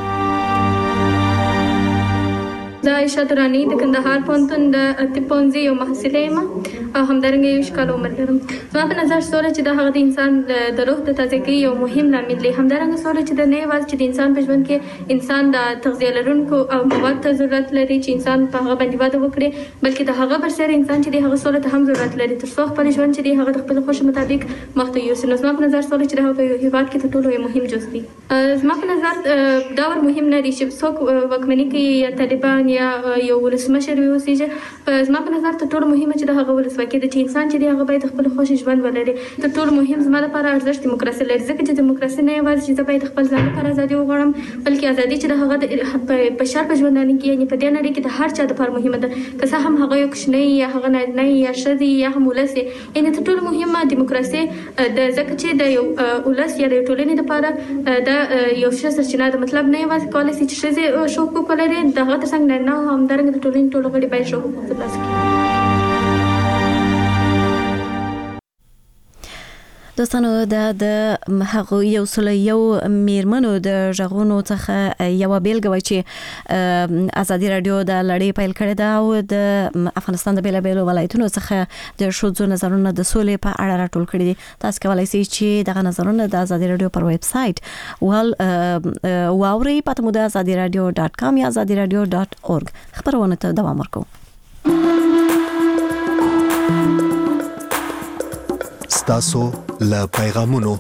Speaker 18: زه عایشه دراني د کندهار پوهنتون د طب پوهنځي یو محصله یم او همدارنګه 20 کاله عمر لرم. زما په نظر سوله چې د هغه د انسان د روح د تازګۍ یو مهم لامل دی. همدارنګه سوله چې د نه یوازې چې د انسان په ژوند کې انسان د تغذیه لرونکو او مواد ته ضرورت لري چې انسان په هغه باندې واده وکړي، بلکې د هغه برسېره انسان چې د هغه سوله ته هم ضرورت لري تر څو خپل ژوند چې د هغه د خپل خوښ مطابق مخته یوسي. نو زما په نظر سوله چې د هغه په هیواد کې تر ټولو یو مهم جز دی. زما په نظر دا ور مهم نه دی چې څوک واکمني کوي یا طالبان یا یو ولسمشر وي اوسېږي. زما په نظر تر ټولو مهمه چې د هغه ولسواکي ده چې انسان چې دی هغه باید خپل خوښ ژوند ولري. تر ټولو مهم زما لپاره ارزښت دیموکراسي لري، ځکه چې دیموکراسي نه یوازې چې زه باید خپل ځان لپاره ازادي وغواړم، بلکې ازادي چې د هغه د بشر په ژوندانه کې یعنې په دې نړۍ کې د هر چا لپاره مهمه ده، که څه هم هغه یو کوچنی یا هغه نارینه یا ښځې یا هم ولس یعنې تر ټولو مهمه دیموکراسي د ځکه چې د یو ولس یا د یو ټولنې لپاره د یو ښه سرچینه ده. مطلب نه یوازې کولی شي چې ښځې ښه حقوق ولري، د هغه تر څنګ نارینه او همدارنګه د ټولنې ټولو غړي باید ښه حقوق ترلاسه کړي.
Speaker 2: دوستانو د هغه یو سل یو میرمنو د ژغونو څخه یو بیلګه وای چې ازادي رادیو د لړۍ پیل کړې ده او د افغانستان د بیلابیلو ولایتونو څخه د شوزو نظرونه د سولې په اړه راټول کړي دي. تاسو کولای شئ چې دغه نظرونه د ازادي رادیو پر ویب سټ واوري پته مو د azadiradio.com یا azadiradio.org خبرونه ته دوام ورکوم.
Speaker 1: ستاسو له پیغامونو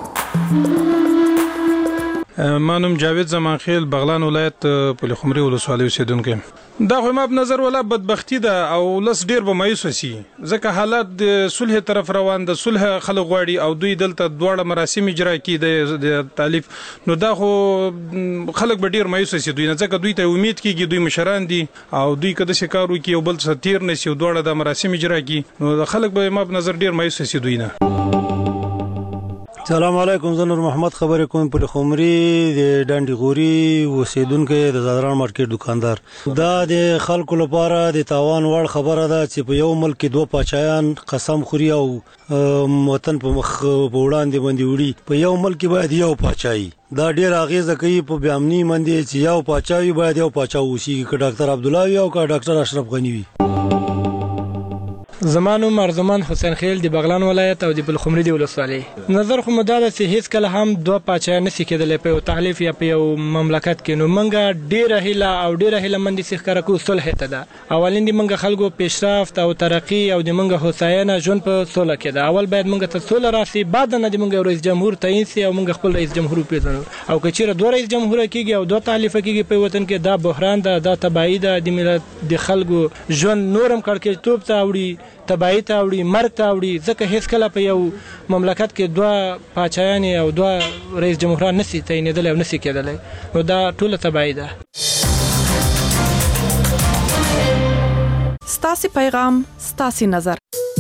Speaker 19: مانم جاوید زمانخیل بغلان ولایت پلخمري ولسوالۍ اوسیدونکو. دا خو ما په نظر ولا بدبختی ده او لس ډیر به مایوس شي ځکه حالات د صلح طرف روان د صلح خلک غواړي او دوی دلته دواړه مراسم اجرا کړي د تالیف. نو دا خو خلک به ډیر مایوس شي دوی نه ځکه دوی ته امید کیږي دوی مشران دي او دوی کده شکارو کې یو بل څه تیر نشي دواړه د مراسم اجرا کړي نو خلک به ما په نظر ډیر مایوس شي دوی نه.
Speaker 20: السلام علیکم، زه نور محمد خبرې کوم په خمري د ډانډي غوري اوسیدونکو د زادران مارکیټ دکاندار. دا د خلکو لپاره د تاوان وړ خبره ده چې په یو ملک کې دوه پاچایان قسم خوري او وطن په مخ په وړاندې باندې وړي. په یو ملک کې باید یو پاچایي، دا ډیر اغیزه کوي په بیامنی باندې چې یو پاچایي باید یو پاچا وشي، که ډاکټر عبد الله وي او که ډاکټر اشرف غنی وي.
Speaker 21: زما نوم ارزمان حسین خیل د بغلان ولایت او د پلخمري د ولسوالۍ. نظر خو مو دا ده چې هیڅ کله هم دوه پاچایان نشي کېدلی په یو تحلیف یا په یو مملکت کې. نو موږ ډېره هیله او ډېره هیلهمندي چې ښکاره کوو صلح ته ده. اولین د موږ خلکو پیشرفت او ترقي او د موږ هوساینه ژوند په سوله کې ده. اول باید موږ ته سوله راسي، بعد نه د موږ رئیس جمهور تعیین سي او موږ خپل رئیس جمهور وپېژنو. او که چېرې دوه رئیس جمهوره کېږي او دوه تحلیفه کېږي په وطن کې، دا بحران ده، دا تباهي ده، د ملت د خلکو ژوند نور هم کړکېچتوب ته اوړي، تباهي ته اوړي، مرګ ته اوړي. ځکه هیڅ کله په یو مملکت کې دوه پاچایان او دوه رئیس جمهوران نشي تعینېدلی او نشي کېدلی. نو دا ټوله تباهي ده.
Speaker 22: ستاسې پیغام ستاسې نظر.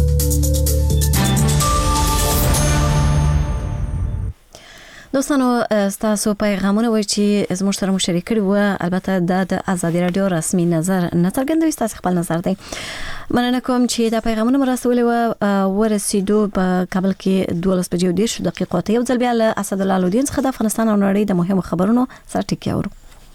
Speaker 2: دوستانو ستاسو پیغامونه وایي چې زموږ سره مو شریک کړي وو. البته دا د ازادي رادیو رسمي نظر نه څرګندوي، ستاسو خپل نظر دی. مننه کوم چې دا پیغامونه مو رسولي وو. ورسېدو په کابل کې 12:10 ته یو ځل بیا له اسدالله الدین څخه د افغانستان او نړۍ د مهمو خبرونو سره ټکي اورو.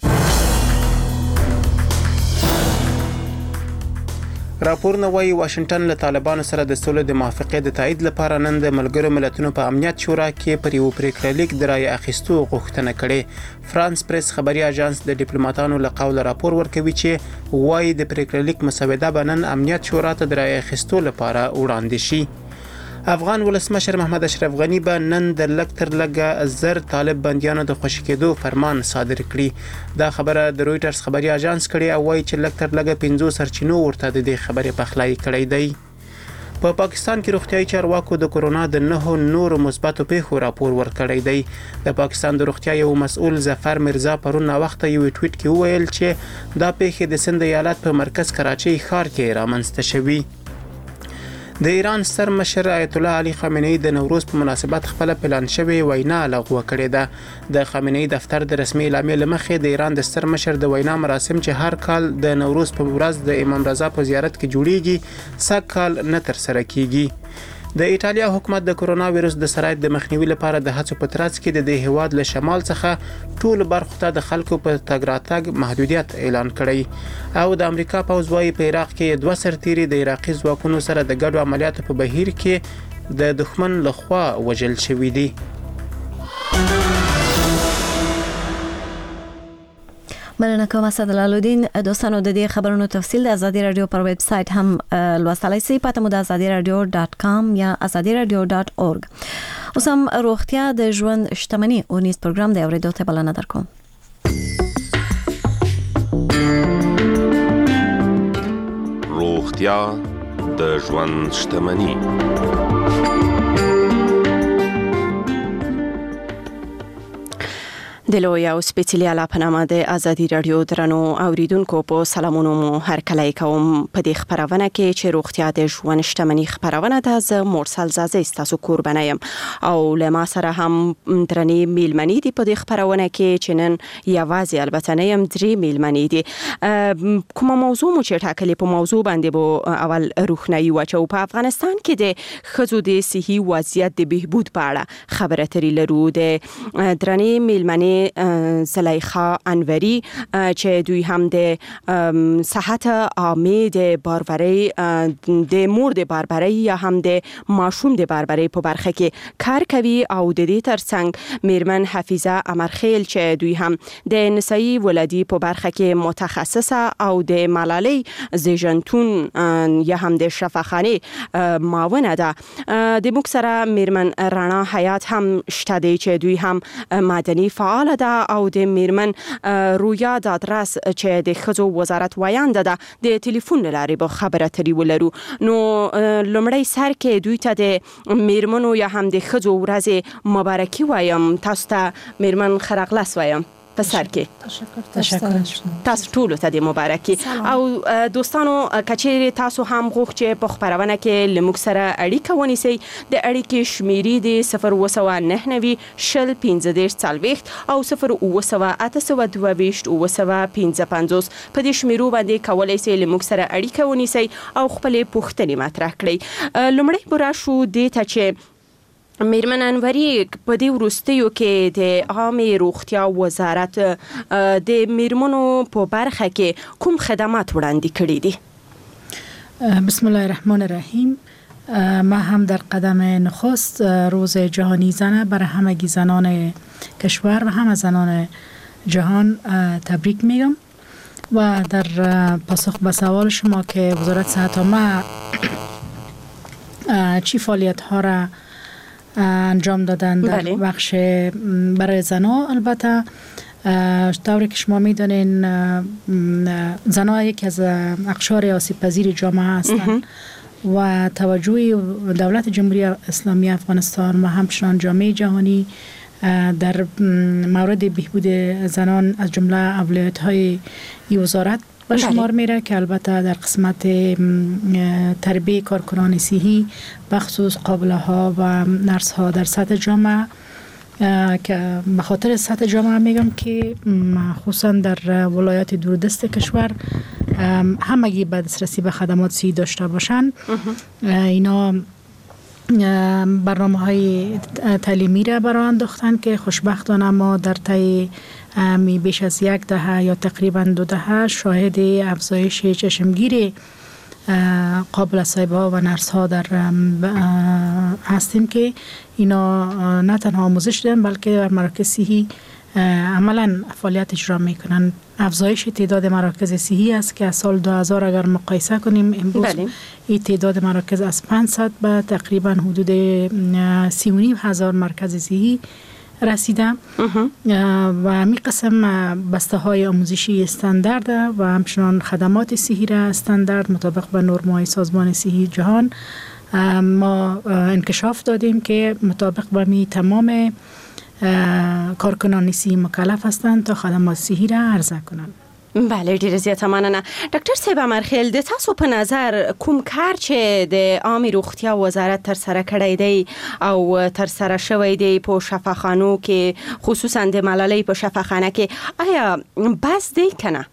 Speaker 3: راپورونه وايي واشنگټن له طالبانو سره د سولې د موافقې د تایید لپاره نن د ملګرو ملتونو په امنیت شورا کې پر یو پریکړه لیک د رایې اخیستو غوښتنه کړې. فرانس پریس خبري اژانس د ډیپلوماټانو له قوله راپور ورکوي چې وايي د پریکړه لیک مسوده به نن امنیت شورا ته د رایې اخیستو لپاره وړاندې شي. افغان ولسمشر محمد اشرف غنی به نن د لږ تر لږه 1000 طالب بنديانو د خوشي کېدو فرمان صادر کړي. دا خبره د رويټرز خبري اژانس کړي او وايي چې لږ تر لږه 50 سرچینو ورته د دې خبرې پخلای کړی دی. په پاکستان کې روغتیايي چارواکو د کورونا د 9 نورو مثبتو پیښو راپور ورکړی دی. د پاکستان د روغتیا یو مسؤل ظفر مرزا پرون وخت یو ټویټ کې وویل چې دا پیښه د سند ایالت په مرکز کراچي ښار کې رامنځته شوې. د ایران ستر مشر آیت الله علي خامنه‌ای د نوروز په مناسبت خپل پلان شوی وینا لغوه کړې ده. د خامنه‌ای دفتر د رسمي اعلامیې لمخې د ایران د ستر مشر د وینا مراسم چې هر کال د نوروز په ورځ د امام رضا په زیارت کې جوړیږي سږ کال نه تر سره کیږي. د ایټالیا حکومت د کرونا وایرس د سرایت د مخنیوي لپاره د هڅو په ترڅ کې د دې هواد له شمال څخه ټول برخو ته د خلکو په تګ راتګ محدودیت اعلان کړی. او د امریکا پوځ وايي په عراق کې 2 سرتیري د عراقي ځواکونو سره د ګډو عملیاتو په بهیر کې د دښمن لخوا وژل شوي دي.
Speaker 2: مننه کوم اسدالله الدین. دوستانو د دې خبرونو تفصیل د ازادي رادیو پر ویب سټ هم لوستلای شئ. پته مو د azadiradio.com یا azadiradio.org. اوس هم روغتیا د ژوند شتمنۍ او نیز پروګرام د اوریدو ته بلنه درکوم.
Speaker 23: روغتیا د ژوند شتمنۍ.
Speaker 24: د لوی او سپیڅلي اعلی په نامه د ازادي رادیو درنو اوریدونکو په سلامونو مو هرکلی کوم. په دې خبرونه کې چې روغتیا د ژوند شتمنۍ خبرونه ده، زه مرسل زازه ستاسو کوربنه یم او له ما سره هم درنې میلمنې دي په دې خبرونه کې چې نن یوازې البته نه یم، 3 میلمنې دي. کومه موضوع مو چې ټاکلې په موضوع باندې به اول روښنايي واچو. په افغانستان کې د ښځو د صحي وضعیت د بهبود په اړه خبره اترې لرو. د درنې میلمنې زلیخا انوري چې دوی هم د صحت عامه د باربري د مور د باربري یا هم د ماشوم د باربري په برخه کې کار کوي او د دې ترڅنګ میرمن حفیظه امرخیل چې دوی هم د نسایي ولادي په برخه کې متخصصه او د ملالۍ زیږنتون یا هم د شفاخانه معاونه ده. د موږ سره میرمن رانا حیات هم شته دی چې دوی هم مدني فعال ده او د میرمن رویا د ادرس چې د ښځو وزارت وایانده ده د ټلیفون لارې به خبره اترې ولرو. نو لومړی سر کې دوی ته د میرمنو یا هم د ښځو ورځې مبارکي وایم. تاسو ته میرمن خرغلس وایم په سر کې.
Speaker 22: تشکر.
Speaker 24: تاسو ټول ته د مبارکي. او دوستانو کچېری تاسو هم غوښ چې په خبرونه کې لموږ سره اړیکه ونیسئ. د اړیکې شمیرې د 02990 شل 15 40 او 09822 955 په دې شمیرو باندې کولای شئ لموږ سره اړیکه ونیسئ او خپل پوښتنې مطرح کړئ. لومړی برا شو د ته چې میرمن انوري په دې وروستیو کې د عامه روغتیا وزارت د میرمنو په برخه کې کوم خدمات وړاندې کړي دي؟
Speaker 4: بسم الله الرحمن الرحیم. ما هم در قدم نخست روز جهانی زن برای همگی زنان کشور و همه زنان جهان تبریک میگم و در پاسخ به سوال شما که وزارت صحت عامه چی فعالیت ها را انجام دادن در بخش برای زنان، البته طوری که شما میدونین زنان یکی از اقشار آسیب پذیر جامعه هستند و توجه دولت جمهوری اسلامی افغانستان و همچنان جامعه جهانی در مورد بهبود زنان از جمله اولویت‌های این وزارت به شمار میره که البته در قسمت تربیت کارکنان صحی بخصوص قابله ها و نرس ها در سطح جامعه، که به خاطر سطح جامعه میگم که خصوصا در ولایات دوردست کشور همگی به دسترسی به خدمات صحی داشته باشند. اینا برنامه های تعلیمی را برای انداختن که خوشبختانه ما در طی بیش از 1 دهه یا تقریبا 2 دهه شاهد افزایش چشمگیر قابل صاحبه ها و نرس ها در هستیم که اینا نه تنها آموزش دادن بلکه در مراکز صحی عملا فعالیت اجرا میکنن. افزایش تعداد مراکز صحی است که از سال 2000 اگر مقایسه کنیم امروز این تعداد مراکز از 500 به تقریبا حدود 3,500 مرکز صحی رسیده و همین قسم بسته های آموزشی استاندارد و همچنان خدمات صحی را استاندارد مطابق به نرم‌های سازمان صحی جهان ما انکشاف دادیم که مطابق به می تمام کارکنان صحی مکلف هستند تا خدمات صحی را عرضه کنند.
Speaker 24: بله، ډیر زیاته مننه. ډاکټر صاحب امرخیل، د تاسو په نظر کوم کار چې د عامه روغتیا وزارت تر سره کړی دی او تر سره شوی دی په شفاخانو کې، خصوصا د ملالۍ په شفاخانه کې، آیا بس دی کنه؟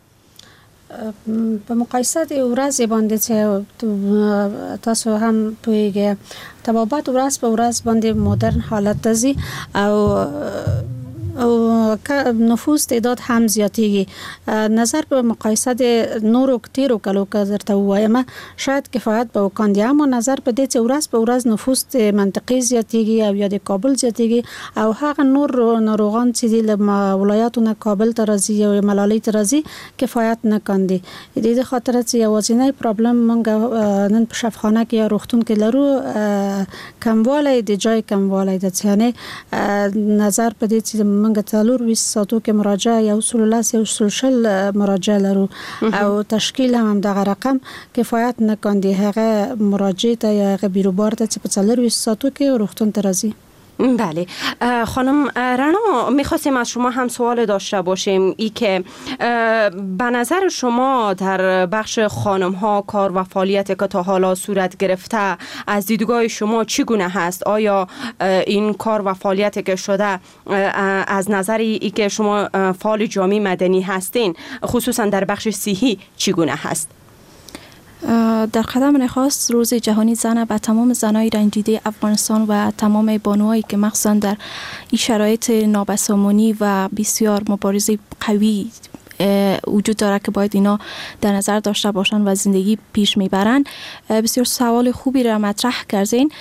Speaker 5: په مقایسه د ورځې باندې چې تاسو هم پوهیږئ طبابت ورځ په ورځ باندې مدرن حالت ته او نفوس تعداد هم زیاتیږي. نظر به مقایسه د نورو تیرو کلو که درته ووایم شاید کفایت به وکاندي، اما نظر په دې چې ورځ په ورځ نفوس د منطقې زیاتیږي او یا د کابل زیاتیږي او هغه نور ناروغان چې د ولایاتو نه کابل ته راځي او ملالۍ ته راځي کفایت نه کاندي. د دې خاطر چې یوازینی پرابلم مونږ نن په شفاخانه کې یا روغتون کې لرو کموالی د جای کموالی د یعنی نظر په دې چې منګه تلور 20 ساعتو کې مراجعه یا اصول الله یا اصول شل مراجعه لرو او تشکیل هم دغه رقم کفایت نکاندي. هغه مراجعه ته یا هغه بیروبار ته چې په تلور 20 ساعتو کې روغتون ته راځي.
Speaker 24: بله خانم رنا، میخواستیم از شما هم سوال داشته باشیم ای که به نظر شما در بخش خانم ها کار و فعالیت که تا حالا صورت گرفته از دیدگاه شما چگونه هست؟ آیا این کار و فعالیت که شده از نظر ای که شما فعال جامعه مدنی هستین خصوصا در بخش صحی چگونه هست؟
Speaker 18: در قدم نخست روز جهانی زن به تمام زنای رنجیده افغانستان و تمام بانوهایی که مخصوصا در این شرایط نابسامانی و بسیار مبارزه قوی وجود داره که باید اینا در نظر داشته باشن و زندگی پیش میبرن. بسیار سوال خوبی را مطرح کردین.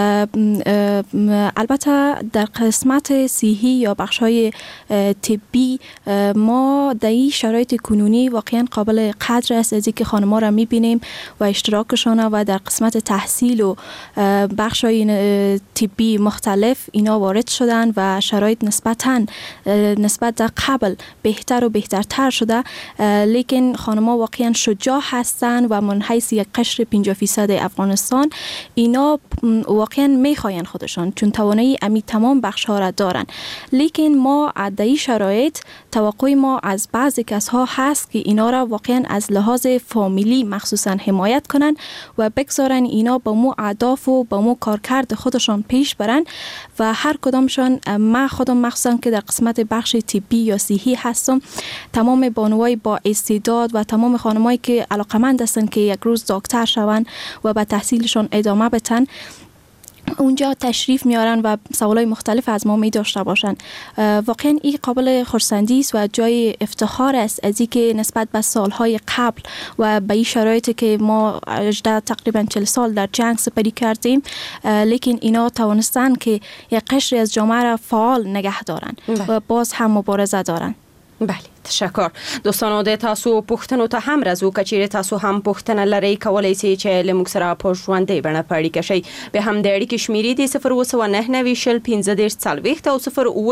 Speaker 18: البته در قسمت صحی یا بخش‌های طبی ما در این شرایط کنونی واقعا قابل قدر است از اینکه خانم‌ها را میبینیم و اشتراکشان و در قسمت تحصیل و بخش‌های طبی مختلف اینا وارد شدن و شرایط نسبت در قبل بهتر و بهترتر شده، لیکن خانم‌ها واقعا شجاع هستند و من حیث یک قشر 50% افغانستان اینا واقعا میخواین خودشان چون توانایی امی تمام بخش‌ها را دارن. لیکن ما در این شرایط توقع ما از بعضی کس‌ها هست که اینا را واقعا از لحاظ فامیلی مخصوصا حمایت کنن و بگذارن اینا با مو اهداف و با مو کارکرد خودشان پیش برن و هر کدامشان ما خودم مخصوصا که در قسمت بخش طبی یا صحی هستم تمام بانوای با استعداد و تمام خانمایی که علاقمند هستن که یک روز دکتر شون و به تحصیلشان ادامه بدن
Speaker 6: اونجا تشریف میارن و سوالای مختلف از ما می داشته باشن. واقعا این قابل خرسندی است و جای افتخار است از اینکه نسبت به سالهای قبل و به این شرایطی که ما تقریبا 40 سال در جنگ سپری کردیم، لیکن اینا توانستن که یک قشری از جامعه را فعال نگه دارن و باز هم مبارزه دارن.
Speaker 24: بله، تشکر. دوستانو د تاسو پوښتنو ته هم راځو، کچېرې تاسو هم پوښتنه لرئ کولای شئ چې له موږ سره په ژوندۍ بڼه په اړیکه شئ. به هم د اړیکې شمیرې دي 029901540 او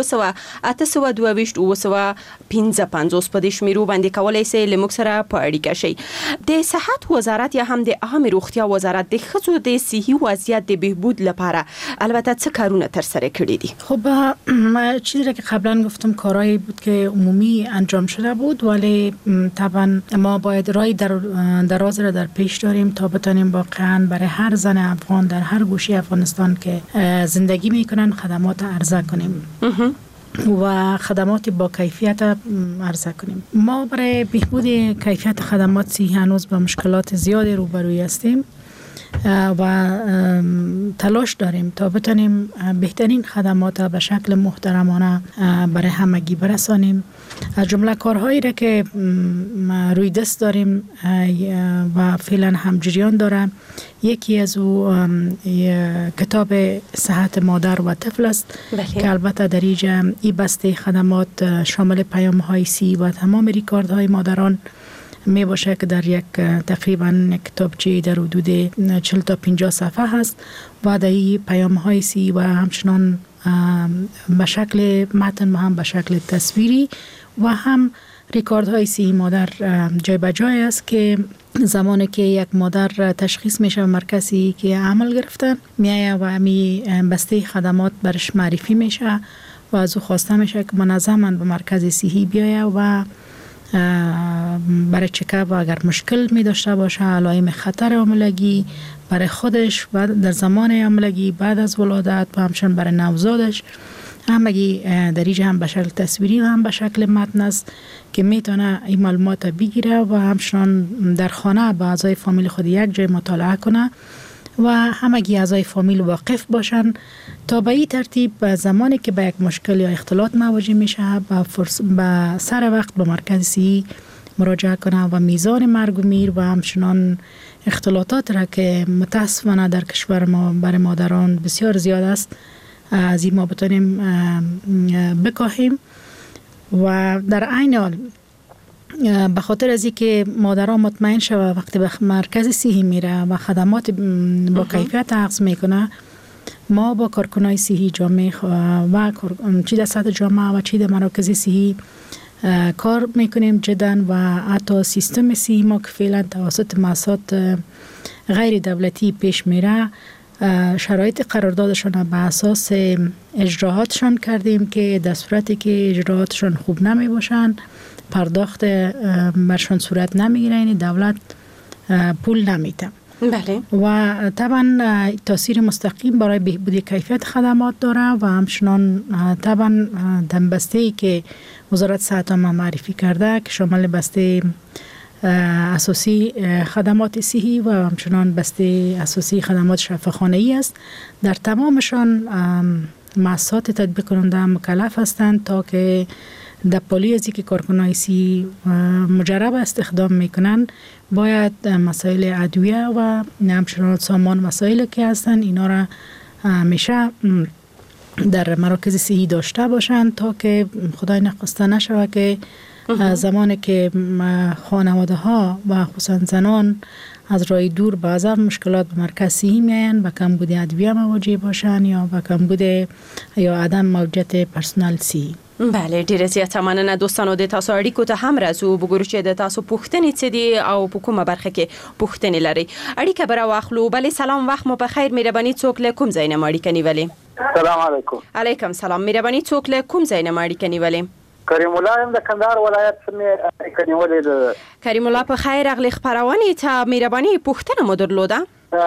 Speaker 24: 0898225 په دې شمیرو باندې کولای شئ له موږ سره په اړیکه شئ. د صحت وزارت یا هم د عامه روغتیا وزارت د ښځو د صحي وضعیت د بهبود لپاره البته څه کارونه ترسره کړي دي؟
Speaker 4: خب چیزی را که قبلا گفتم کارهایی بود که عمومی انجام شده بود، ولی طبعا ما باید راه دراز را در پیش داریم تا بتانیم واقعا برای هر زن افغان در هر گوشه افغانستان که زندگی میکنن خدمات عرضه کنیم و خدمات با کیفیت عرضه کنیم. ما برای بهبود کیفیت خدمات صحی هنوز با مشکلات زیادی روبروی هستیم و تلاش داریم تا بتانیم بهترین خدمات به شکل محترمانه برای همگی برسانیم. از جمله کارهایی را که روی دست داریم و فعلا هم جریان داره، یکی از او کتاب صحت مادر و طفل است که البته در اینجا این بسته خدمات شامل پیام‌های صحی و تمام ریکاردهای مادران می باشه که در یک تقریبا کتابچه در حدود 40 تا 50 صفحه هست و در این پیام‌های صحی و همچنان به شکل متن و هم به شکل تصویری و هم ریکاردهای صحی مادر جای به جای است که زمانی که یک مادر تشخیص میشه و مرکزی که عمل گرفتن میایه و همی بسته خدمات برش معرفی میشه و از او خواسته میشه که منظما به مرکز صحی بیایه و برای چکاپ و اگر مشکل می داشته باشه علائم خطر حاملگی برای خودش و در زمان حاملگی بعد از ولادت و همچنین برای نوزادش همگی در اینجا هم به شکل تصویری و هم به شکل متن است که میتونه این معلومات بگیره و همچنان در خانه با اعضای فامیل خود یک جای مطالعه کنه و همگی اعضای فامیل واقف باشن تا به این ترتیب زمانی که به یک مشکل یا اختلاط مواجه میشه به سر وقت به مرکز صحی مراجعه کنه و میزان مرگ و میر و همچنان اختلاطات را که متاسفانه در کشور ما برای مادران بسیار زیاد است از این ما بتونیم بکاهیم و در عین حال به خاطر از اینکه مادران مطمئن شوه وقتی به مرکز صحی میره و خدمات با کیفیت اخذ میکنه، ما با کارکنای صحی جامعه و چی در سطح جامعه و چی در مراکز صحی کار میکنیم جدا و حتی سیستم صحی ما که فعلا توسط مؤسسات غیر دولتی پیش میره شرایط قراردادشان به اساس اجراهاتشان کردیم که در صورتی که اجراهاتشان خوب نمی باشن پرداخت برشان صورت نمیگیره، یعنی دولت پول نمیده.
Speaker 24: بله.
Speaker 4: و طبعا تاثیر مستقیم برای بهبود کیفیت خدمات داره و همچنان طبعا دنبسته‌ای که وزارت صحت ما معرفی کرده که شامل بسته اساسی خدمات صحی و همچنان بسته اساسی خدمات شفاخانه‌ای است، در تمامشان مؤسسات تطبیق کننده مکلف هستند تا که در پالی از که کارکنان صحی مجرب استخدام میکنن باید مسائل ادویه و همچنان سامان مسائل که هستن اینا را همیشه در مراکز صحی داشته باشند تا که خدای نخواسته نشود که زمانی که خانواده ها و خصوصا زنان از راه دور بعضا مشکلات به مرکز صحی میاین و کمبود ادویه مواجه باشن یا با کمبود یا عدم موجودیت پرسنل صحی.
Speaker 24: بله، ډیره زیاته مننه. دوستانو د تاسو اړیکو ته هم راځو وګورو چې د تاسو پوښتنې څه دي او په کومه برخه کې پوښتنې لري. اړیکه به راواخلو. بله، سلام، وخت مو په خیر. مهرباني څوک له کوم ځای نه اړیکه نیولې؟
Speaker 7: سلام علیکم.
Speaker 24: علیکم سلام. مهرباني څوک له کوم ځای نه اړیکه نیولې؟
Speaker 7: کریم الله یم د کندهار ولایت څخه اړیکه نیولې ده.
Speaker 24: کریم الله په خیر. اغلی خبرونه ته مهرباني پوښتنه مو درلوده؟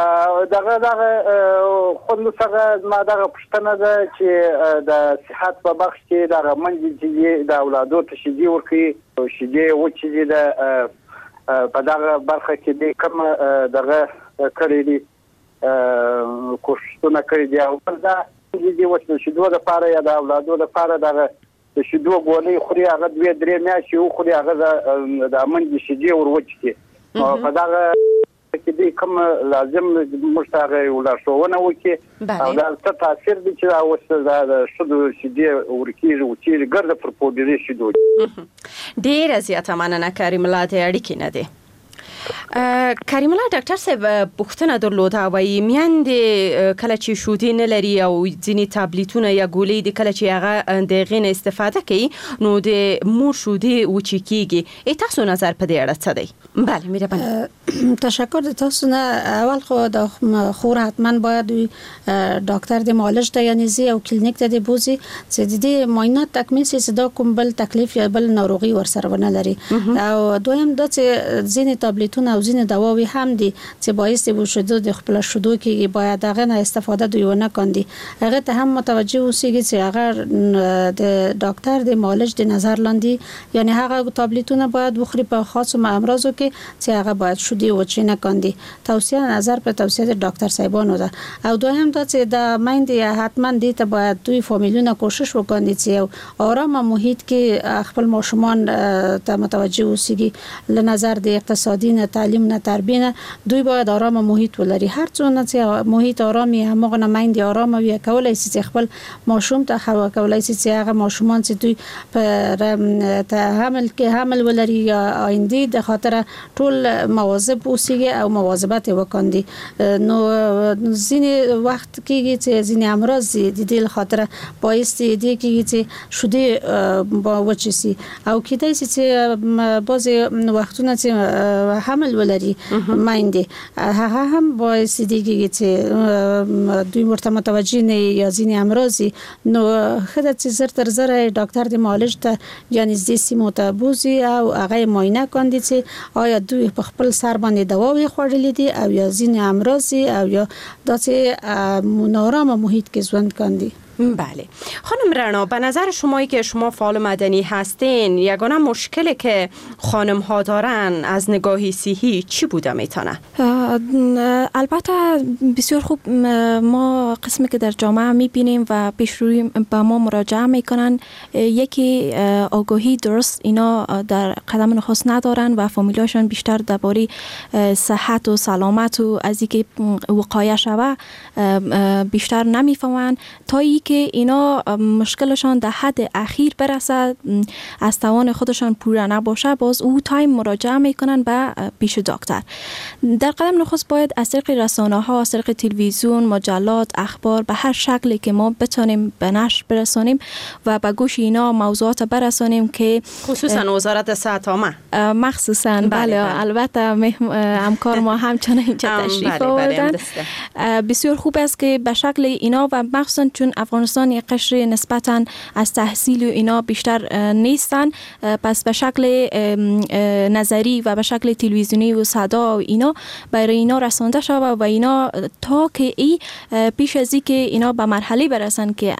Speaker 7: دغه خود سره ما دغه پښتنه ده چې د صحت په بخش کې دغه منځ چې د اولادو ته شیدې ورکړي او شیدې وچې د په دغه برخه کې د کوم دغه کړی دي کوښښونه کړي دي او دا دي وڅ شیدو د لپاره یا د اولادو لپاره د شیدو ګولۍ خوري هغه 2-3 میاشتې وخوري هغه د منځ شیدې وروچتي په دغه کې دې کوم لازم موږ ته ولارښوونه وکړي او دا څه تاثیر دي چې اوس د شیدو شیدې ورکیږي او چې ګرځي پر پودري شیدو
Speaker 24: ډېر زیاته مننه کریم الله د اړیکې نه دی کریم الله ډاکټر صاحب پوښتنه درلوده وایي میندې کله چې شودې نه لري او ځینې تابلیتونه یا ګولۍ د کله چې هغه د هغې نه استفاده کوي نو د مور شودې وچې کیږي تاسو نظر په دې اړه څه دی؟ بله مهرباني.
Speaker 5: تشکر د تاسو نه. اول خو د خور حتما باید ډاکټر د معالج ته یعنی زی او کلینیک ته د بوزي چې د دې معاینات تکمیل شي چې دا کوم بل تکلیف یا بل ناروغي ورسره ونه لري او دویم دا چې ځینې تابلیتونه او ځینې دواوې هم دي چې باعث د شیدو د خپل شیدو کې باید هغه نه استفاده دوی ونه کاندي هغه ته هم متوجه اوسئ چې هغه د ډاکټر د معالج د نظر لاندې یعنی هغه تابلیتونه باید بخوري په خاصو امراضو کې چې هغه باید شیدې وچې نه کاندي. توصیه نظر په توصیه د ډاکټر صاحبانو ده. او دویم دا چې د میندې حتما دې ته باید دوی فامیلونه کوشش وکړي چې آرام محیط کې خپل ماشومان ته متوجه اوسئ له نظر د اقتصادي نه تعلیم نه تربیه نه دوی باید آرام محیط ولري. هر څونه چې محیط آرامي همغه نه میندې آرام وي کولای شي چې خپل ماشوم ته خوا کولای شي چې هغه ماشومان چې دوی په حمل ولري یا آینده د خاطر ټول مواظب اوسئ او مواظبت وکړي. نو ځینې وخت کېږي چې ځینې امراض د دې خاطر باعث دي چې شودې وچې شي او کېدای شي چې بعضې وختونه چې حمل ولري میندې هغه هم باعث دي چې دوی ورته متوجه نه یا ځینې امراض نو ښه ده چې زر تر زره ډاکټر د معالج ته یا نږدې سیمو ته بوزي او هغه معاینه کاندي چې آیا دوی په خپل سر باندې دواوې خوړلې دي او یا ځینې امراض او یا داسې نارام محیط کې ژوند کاندي.
Speaker 24: بله خانم رنا به نظر شمایی که شما فعال مدنی هستین یگانه مشکلی که خانم ها دارن از نگاهی صحی چی بوده میتونه؟
Speaker 6: البته بسیار خوب ما قسمی که در جامعه میبینیم و پیشروی به ما مراجعه میکنن یکی آگاهی درست اینا در قدم نخست ندارن و فامیلاشون بیشتر درباره صحت و سلامت و از اینکه وقایه شوه بیشتر نمیفهمن تا اینکه اینا مشکلشان در حد اخیر برسد از توان خودشان پوره نباشه باز او تایم مراجعه میکنن به پیش دکتر. در قدم نخست باید از طریق رسانه ها از طریق تلویزیون مجلات اخبار به هر شکلی که ما بتونیم به نشر برسانیم و به گوش اینا موضوعات برسانیم که
Speaker 24: خصوصا وزارت صحت عامه
Speaker 6: مخصوصا بله البته همکار ما همچنان اینجا تشریف آوردن. بسیار خوب است که به شکل اینا و مخصوصا چون افغانستان یک قشر نسبتاً از تحصیل و اینا بیشتر نیستن پس به شکل نظری و به شکل تلویزیونی و صدا و اینا برای اینا رسانده شود و اینا تا که پیش از این که اینا به مرحله برسن که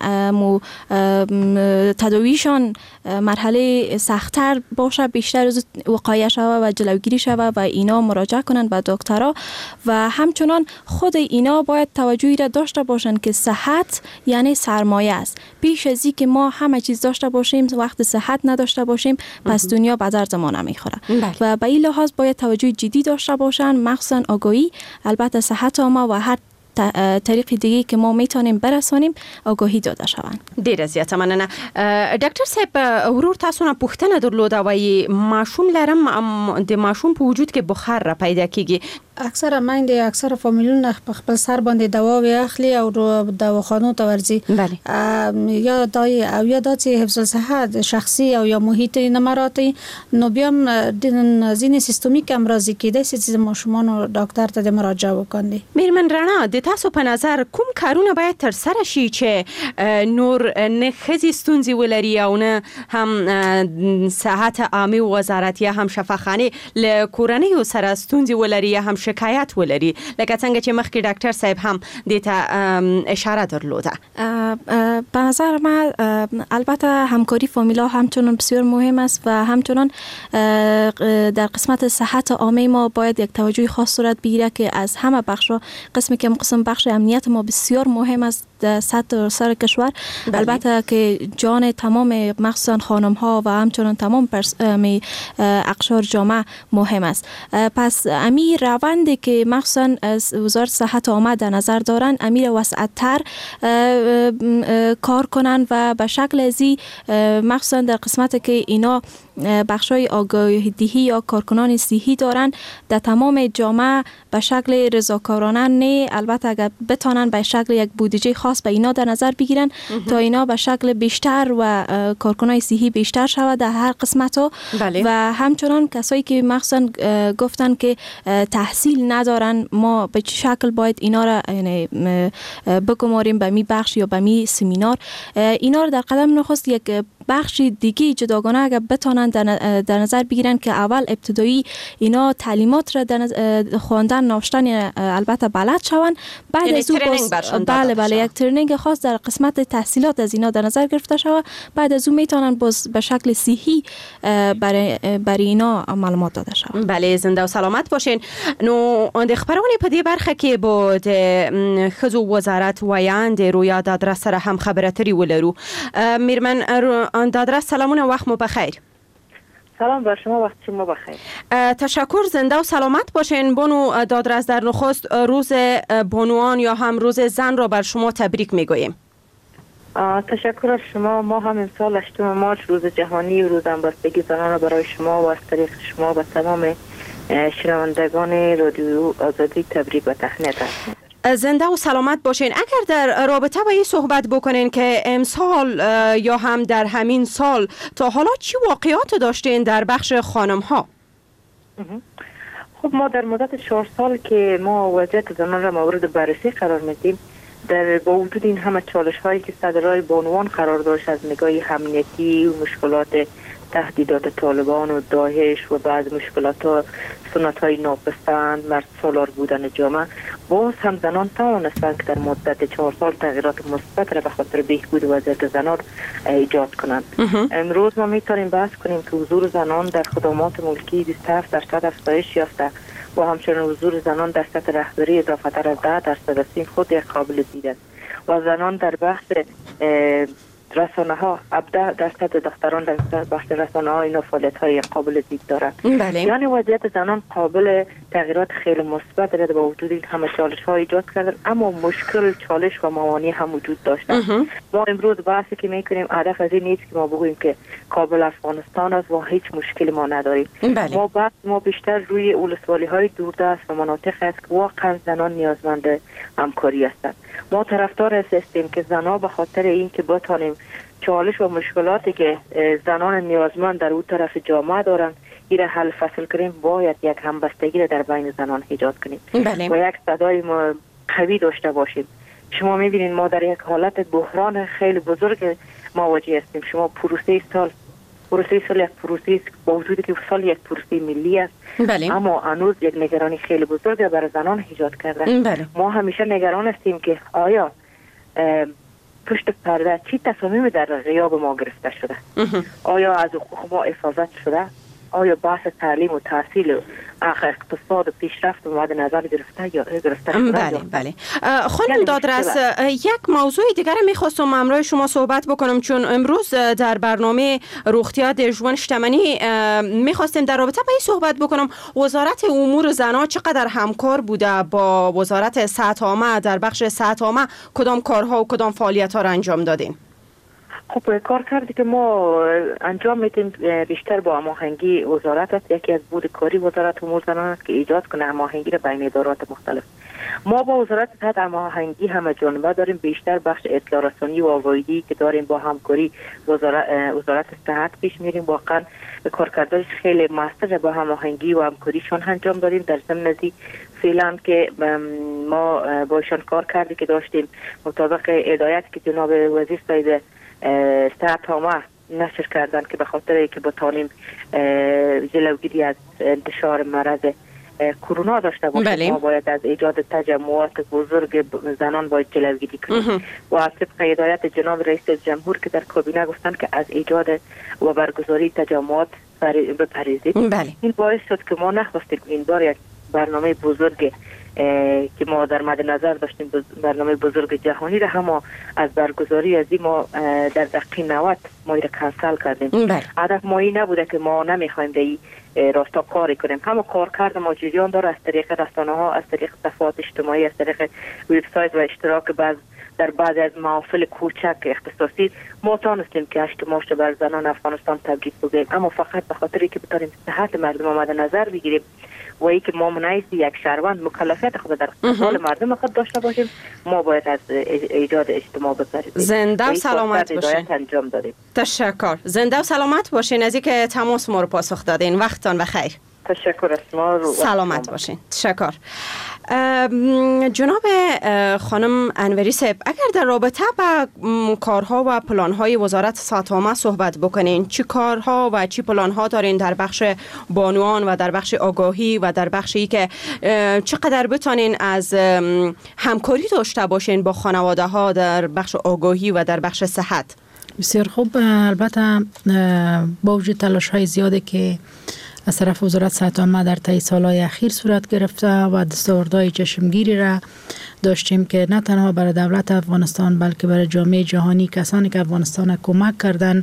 Speaker 6: تداویشان مرحله سخت‌تر باشه بیشتر از وقایه شود و جلوگیری شود و اینا مراجعه کنن به دکترها و همچنان خود اینا باید توجهی را داشته باشن که صحت یعنی سرمایه است. پیش از این که ما همه چیز داشته باشیم وقت صحت نداشته باشیم پس دنیا به درد ما نمیخوره و به این لحاظ باید توجه جدی داشته باشن مخصوصا آگاهی البته صحت عامه و هر طریق دیگه که ما میتونیم برسانیم آگاهی داده شوند.
Speaker 24: ډیر زیاته مننه. ډاکټر صاحب ورور تاسو نه پوښتنه درلوده وایي ماشوم لرم د ماشوم په وجود کې بخار را پیدا کیږي.
Speaker 5: اکثره میندې اکثره فامیلونه خپل سر باندې دواوې اخلي او دواخانو ته ورځي یا دای او یا د حفظ الصحه شخصي او یا محیط نه مراته نو بیا ځینې سیستمیک امراض کېدای شي چې ماشومان ډاکټر ته مراجعه وکړي.
Speaker 24: میرمن رڼا د تاسو په نظر کوم کارونه باید تر سره شي چې نور نه ښځې ستونزې ولري او نه هم صحت عامه وزارت یا هم شفاخانه له کورنیو سره ستونزې ولري یا هم شکایت ولري، لکه څنګه چې مخکې ډاکټر صاحب هم دې ته اشاره درلوده؟
Speaker 6: به نظر من البته همکاری فامیلا همچنان بسیار مهم است و همچنان در قسمت صحت عامه ما باید یک توجه خاص صورت بگیره که از همه بخش‌ها قسمی که قسم بخش امنیت ما بسیار مهم است در سر کشور. البته که جان تمام مخصوصا خانم ها و همچنان تمام اقشار جامعه مهم است. پس امیر روندی که مخصوصا از وزارت صحت عامه در نظر دارن امیر وسعت‌تر کار کنن و به شکل ازی مخصوصا در قسمت که اینا بخشای آگاهی دهی یا کارکنان صحی دارن در تمام جامعه به شکل رضاکارانه نه، البته اگر بتانن به شکل یک بودجه خاص به اینا در نظر بگیرن تا اینا به شکل بیشتر و کارکنان صحی بیشتر شود در هر قسمت ها. و همچنان کسایی که مخصوصا گفتن که تحصیل ندارن ما به چه شکل باید اینا را بگماریم به می بخش یا به می سمینار، اینا را در قدم نخست یک بخش دیگه جداگانه اگر بتانن در نظر بگیرن که اول ابتدایی اینا تعلیمات را خواندن نوشتن البته بلد شون، بعد از اون بله یک ترنینگ خاص در قسمت تحصیلات از اینا در نظر گرفته شود، بعد از اون میتونن باز به شکل صحی برای اینا معلومات داده شود.
Speaker 24: بله زنده و سلامت باشین. نو د خبرونه په دې برخه کې به د خزو وزارت وایاند رویا دادرس سره هم خبرې تری ولرو. میرمن دادرس سلامونه، وقت مو بخیر.
Speaker 8: سلام بر شما، وقت شما بخیر.
Speaker 24: تشکر، زنده و سلامت باشین. بانو دادرس در نخست روز بانوان یا هم روز زن را بر شما تبریک میگوییم.
Speaker 8: تشکر از شما. ما هم امسال 8 مارس روز جهانی روز همبستگی زنان برای شما و از طریق شما و تمام شنوندگان رادیو آزادی تبریک و تهنیت هستیم.
Speaker 24: زنده و سلامت باشین. اگر در رابطه با این صحبت بکنین که امسال یا هم در همین سال تا حالا چی واقعات داشتین در بخش خانم ها؟
Speaker 8: خب ما در مدت 4 سال که ما وضعیت زنان را مورد بررسی قرار میدیم، با وجود این همه چالش هایی که سر راه بانوان قرار داشت از نگاه امنیتی و مشکلات تهدیدات طالبان و داعش و بعض مشکلات ها سنت های ناپسند مرد سالار بودن جامعه، باز هم زنان توانستند که در مدت 4 سال تغییرات مثبت را به خاطر بهبود وضعیت زنان ایجاد کنند. امروز ما میتونیم بحث کنیم که حضور زنان در خدمات ملکی 27% افزایش یافته و همچنین حضور زنان در سطح رهبری اضافه تر از 10% است. این خود یک قابل دید است. و زنان در بحث رسانه ها 17% دختران در بخش رسانه ها اینا فعالیت های قابل دید دارند. یعنی وضعیت زنان قابل تغییرات خیلی مثبت دارد. با وجود این همه چالش ها ایجاد کردن، اما مشکل، چالش و موانع هم وجود داشتن. ما امروز بحثی که میکنیم هدف از این نیست که ما بگوییم که کابل افغانستان است و هیچ مشکلی ما نداریم. ما بیشتر روی ولسوالی های دوردست و مناطق است که واقعا زنان نیازمند همکاری هستند. ما طرفدار هستیم که زنان به خاطر این که بتانیم چالش و مشکلاتی که زنان نیازمند در اون طرف جامعه دارند این حل فصل کنیم، باید یک همبستگی را در بین زنان ایجاد کنیم و یک صدای قوی داشته باشیم. شما میبینید ما در یک حالت بحران خیلی بزرگ مواجه هستیم. شما پروسه سال یک پروسه با وجودی که سال یک پروسه ملی است، اما هنوز یک نگرانی خیلی بزرگ برای زنان ایجاد کرده. ما همیشه نگران هستیم که آیا پشت پرده چی تصامیمی در غیاب ما گرفته شده؟ آیا از حقوق ما حفاظت شده؟ آیا بحث تعلیم و تحصیل و اقتصاد و پیشرفت مورد نظر گرفته یا گرفته شده؟
Speaker 24: بله. خانم دادرس، یک موضوع دیگر میخواستم امروز شما صحبت بکنم، چون امروز در برنامه روغتیا در ژوند شتمنی میخواستیم در رابطه با این صحبت بکنم. وزارت امور زنان چقدر همکار بوده با وزارت صحت عامه در بخش صحت عامه؟ کدام کارها و کدام فعالیت ها را انجام دادین؟
Speaker 8: خب کار کردی که ما انجام میدیم بیشتر با هماهنگی وزارت است. یکی از بود کاری وزارت امور زنان است که ایجاد کنه هماهنگی را بین ادارات مختلف. ما با وزارت صحت هماهنگی همه جانبه داریم، بیشتر بخش اطلاع رسانی و آگاهی که داریم با همکاری وزارت صحت پیش میریم. واقعا کارکردش خیلی موثر با هماهنگی و همکاریشان انجام دادیم. در ضمن فعلا که ما باشان کار کردیم که داشتیم مطابق هدایت که جناب وزیر سید صحت عامه نشر کردن که به خاطر که بتانیم جلوگیری از انتشار مرض کرونا داشته باشیم، ما باید از ایجاد تجمعات بزرگ زنان باید جلوگیری کنیم و طبق هدایت جناب رئیس جمهور که در کابینه گفتن که از ایجاد و برگزاری تجمعات بپرهیزیم. این باعث شد که ما نخواستیم این بار یک برنامه بزرگ که ما در مد نظر داشتیم، برنامه بزرگ جهانی را هم از برگزاری از این ما در دقیقه 90 ما را کنسل کردیم. هدف ما این نبوده که ما نمیخوایم در این راستا کاری کنیم. همه کارکرد ما جریان داره از طریق رسانه ها، از طریق صفحات اجتماعی، از طریق وبسایت و اشتراک در بعض از محافل کوچک اختصاصی ما تانستیم که اشک ماش بر زنان افغانستان تبریک بگیم، اما فقط به خاطر که بتونیم صحت مردم مد نظر بگیریم و ای که ما منعیز یک شهروند مکلفیت خود در حال مردم خود داشته باشیم، ما باید از ایجاد اجتماع بپرهیزیم.
Speaker 24: زنده و سلامت باشین.
Speaker 8: انجام دادیم.
Speaker 24: تشکر. زنده و سلامت باشین. از اینکه تماس ما رو پاسخ دادین. وقتتان بخیر.
Speaker 8: تشکر از ما.
Speaker 24: سلامت باشین. تشکر. جناب خانم انوری صاحب، اگر در رابطه با کارها و پلانهای وزارت صحت عامه صحبت بکنین، چی کارها و چی پلانها دارین در بخش بانوان و در بخش آگاهی و در بخشی که چقدر بتونین از همکاری داشته باشین با خانواده ها در بخش آگاهی و در بخش صحت؟
Speaker 4: بسیار خوب. البته با وجود تلاش های زیاده که از طرف وزارت صحت عامه در طی سالهای اخیر صورت گرفته و دستاوردهای چشمگیری را داشتیم که نه تنها برای دولت افغانستان بلکه برای جامعه جهانی، کسانی که افغانستان کمک کردن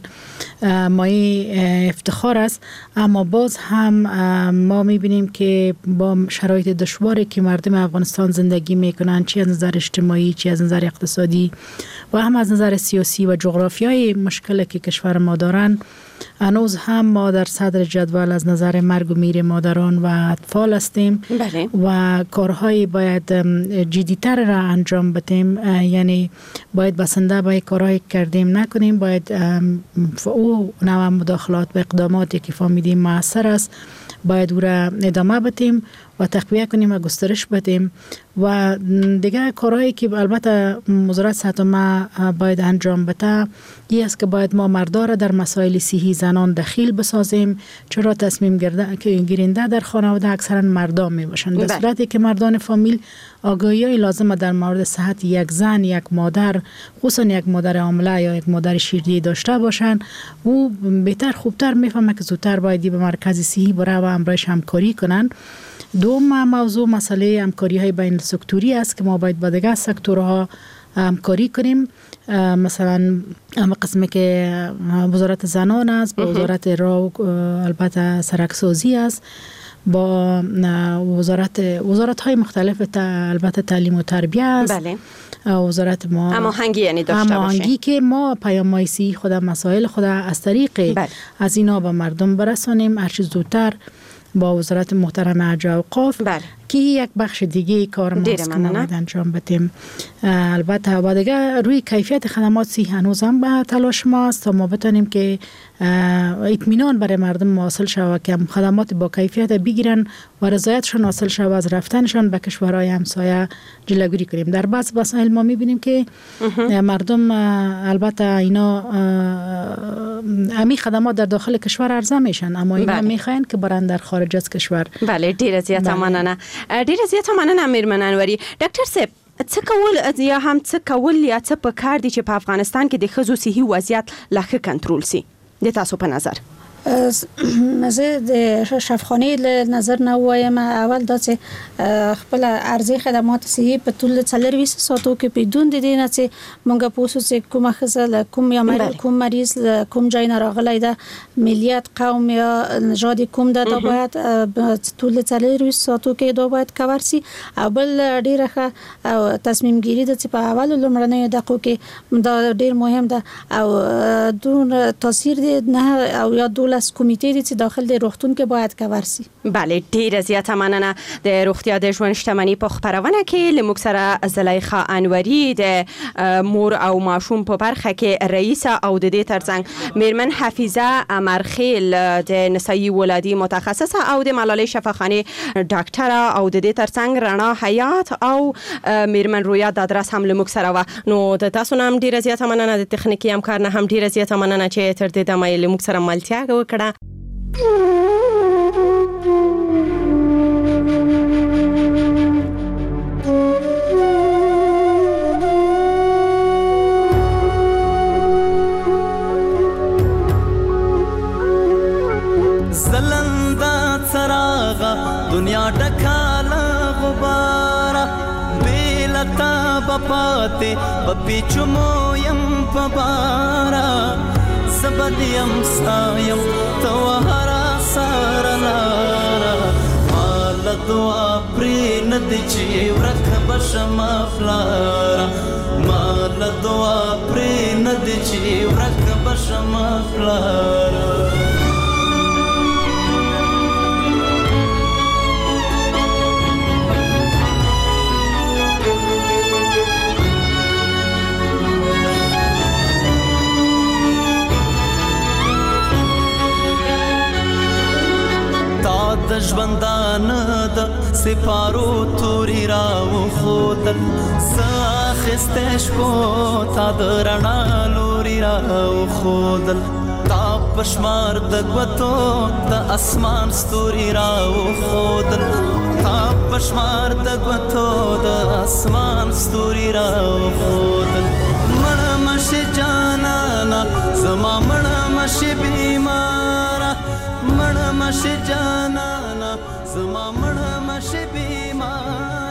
Speaker 4: مایه افتخار است، اما باز هم ما میبینیم که با شرایط دشواری که مردم افغانستان زندگی میکنن، چی از نظر اجتماعی، چی از نظر اقتصادی و هم از نظر سیاسی و جغرافیایی مشکلی که کشور ما دارن، هنوز هم ما در صدر جدول از نظر مرگ و میر مادران و اطفال هستیم. و کارهایی باید جدی‌تر را انجام بدیم، یعنی باید بسنده به کارهایی کردیم نکنیم، باید او نوع مداخلات و اقداماتی که فهمیدیم موثر است باید او را ادامه بدیم و تقویه کنیم و گسترش بدیم. و دیگه کارهایی که البته وزارت صحت عامه باید انجام بده این است که باید ما مردا را در مسائل صحی زنان دخیل بسازیم، چرا تصمیم گیرنده در خانواده اکثرا مردا می باشند. در صورتی که مردان فامیل آگاهی لازم در مورد صحت یک زن، یک مادر، خصوصا یک مادر حامله یا یک مادر شیردهی داشته باشند، او بهتر خوبتر میفهمه که زودتر باید به مرکز صحی بره و همراهش همکاری کنن. دوم موضوع مسئله همکاری های بین سکتوری است که ما باید با دیگر سکتورها همکاری کنیم. مثلا قسمی که وزارت زنان است، با وزارت البته سرکسازی است، با وزارت های مختلف البته تعلیم و تربیت است. وزارت ما
Speaker 24: هماهنگی یعنی داشته
Speaker 4: هماهنگی که ما پیام‌های صحی خود، مسائل خود از طریق از اینا به مردم برسانیم هر چه زودتر با وزارت محترم حج و اوقاف که یک بخش دیگه کار ماست که ما انجام بدیم. البته با دیگه روی کیفیت خدمات صحی هنوز هم به تلاش ماست تا ما بتونیم که اطمینان برای مردم حاصل شود که خدمات با کیفیت بگیرن و رضایتشون حاصل شود از رفتنشون به کشورهای همسایه جلوگیری کنیم. در بعض مسائل ما میبینیم که مردم البته اینا امی خدمات در داخل کشور عرضه میشن، اما اینا میخواین که برن در خارج از کشور.
Speaker 24: بله، ډیر زیات مننه. ډیر زیات مننه میرمن انوري. ډاکټر صاحب، څه کول یا هم څه کول یا څه په کار دي چې په افغانستان کې د ښځو صحي وضعیت لا ښه کنټرول سي د تاسو په نظر؟
Speaker 5: زه د شفاخانه نظر نه وایم. اول دا چې خپل ارزي خدمات صحي په ټول 24 ساعتو کې بدون د دې نه چې مونږ پوسو چې کومه خزه کوم یا کوم مریض کوم ځای نه راغلی ده، ملیت، قوم یا نژاد کوم ده، دا باید ټول 24 ساعتو کې دا باید کور سي. او بل ډیره ښه تصمیم ګیری ده چې په اول لمړنیو دقیقو کې دا ډیر مهم ده او دون تاثیر دی نه او یا 12 12 کمیټې دي چې داخل د روغتون کې باید کور سي.
Speaker 24: بله ډیره زیاته مننه. د روغتیا د ژوند شتمنۍ په خبرونه کې لموږ سره زلیخا انوري د مور او ماشوم په برخه کې رئیسه او د دې ترڅنګ میرمن حفیظه امرخیل د نسایي ولادي متخصصه او د ملالۍ شفاخانه ډاکټره او د دې ترڅنګ رڼا حیات او میرمن رویا دادرس هم لموږ سره و. نو د تاسو نام ډیره زیاته مننه، د تخنیکی همکار نه هم ډیره زیاته مننه چې تر دې دمه لموږ سره ملتیا وکړه.
Speaker 10: زلندا څراغه دنیا ډکاله غباره بیلتا بپاته بپیچمو یم پبارا زبدیم سایم توهرا سارلارا مال دعا پری ندچی ورک بشما فلارا مال دعا پری ندچی ورک بشما فلارا. د ژوندان د سپارو توري راو خودل ساخستش پو تا د رڼا لوري راو خودل تا پشمار د غوتو د اسمان ستوري راو خودل تا پشمار د غوتو د اسمان ستوري راو خودل. مړ مشه جانانا زما مړ مشه بیمارا مړ مشه جانانا زما مړ مشه بیمارا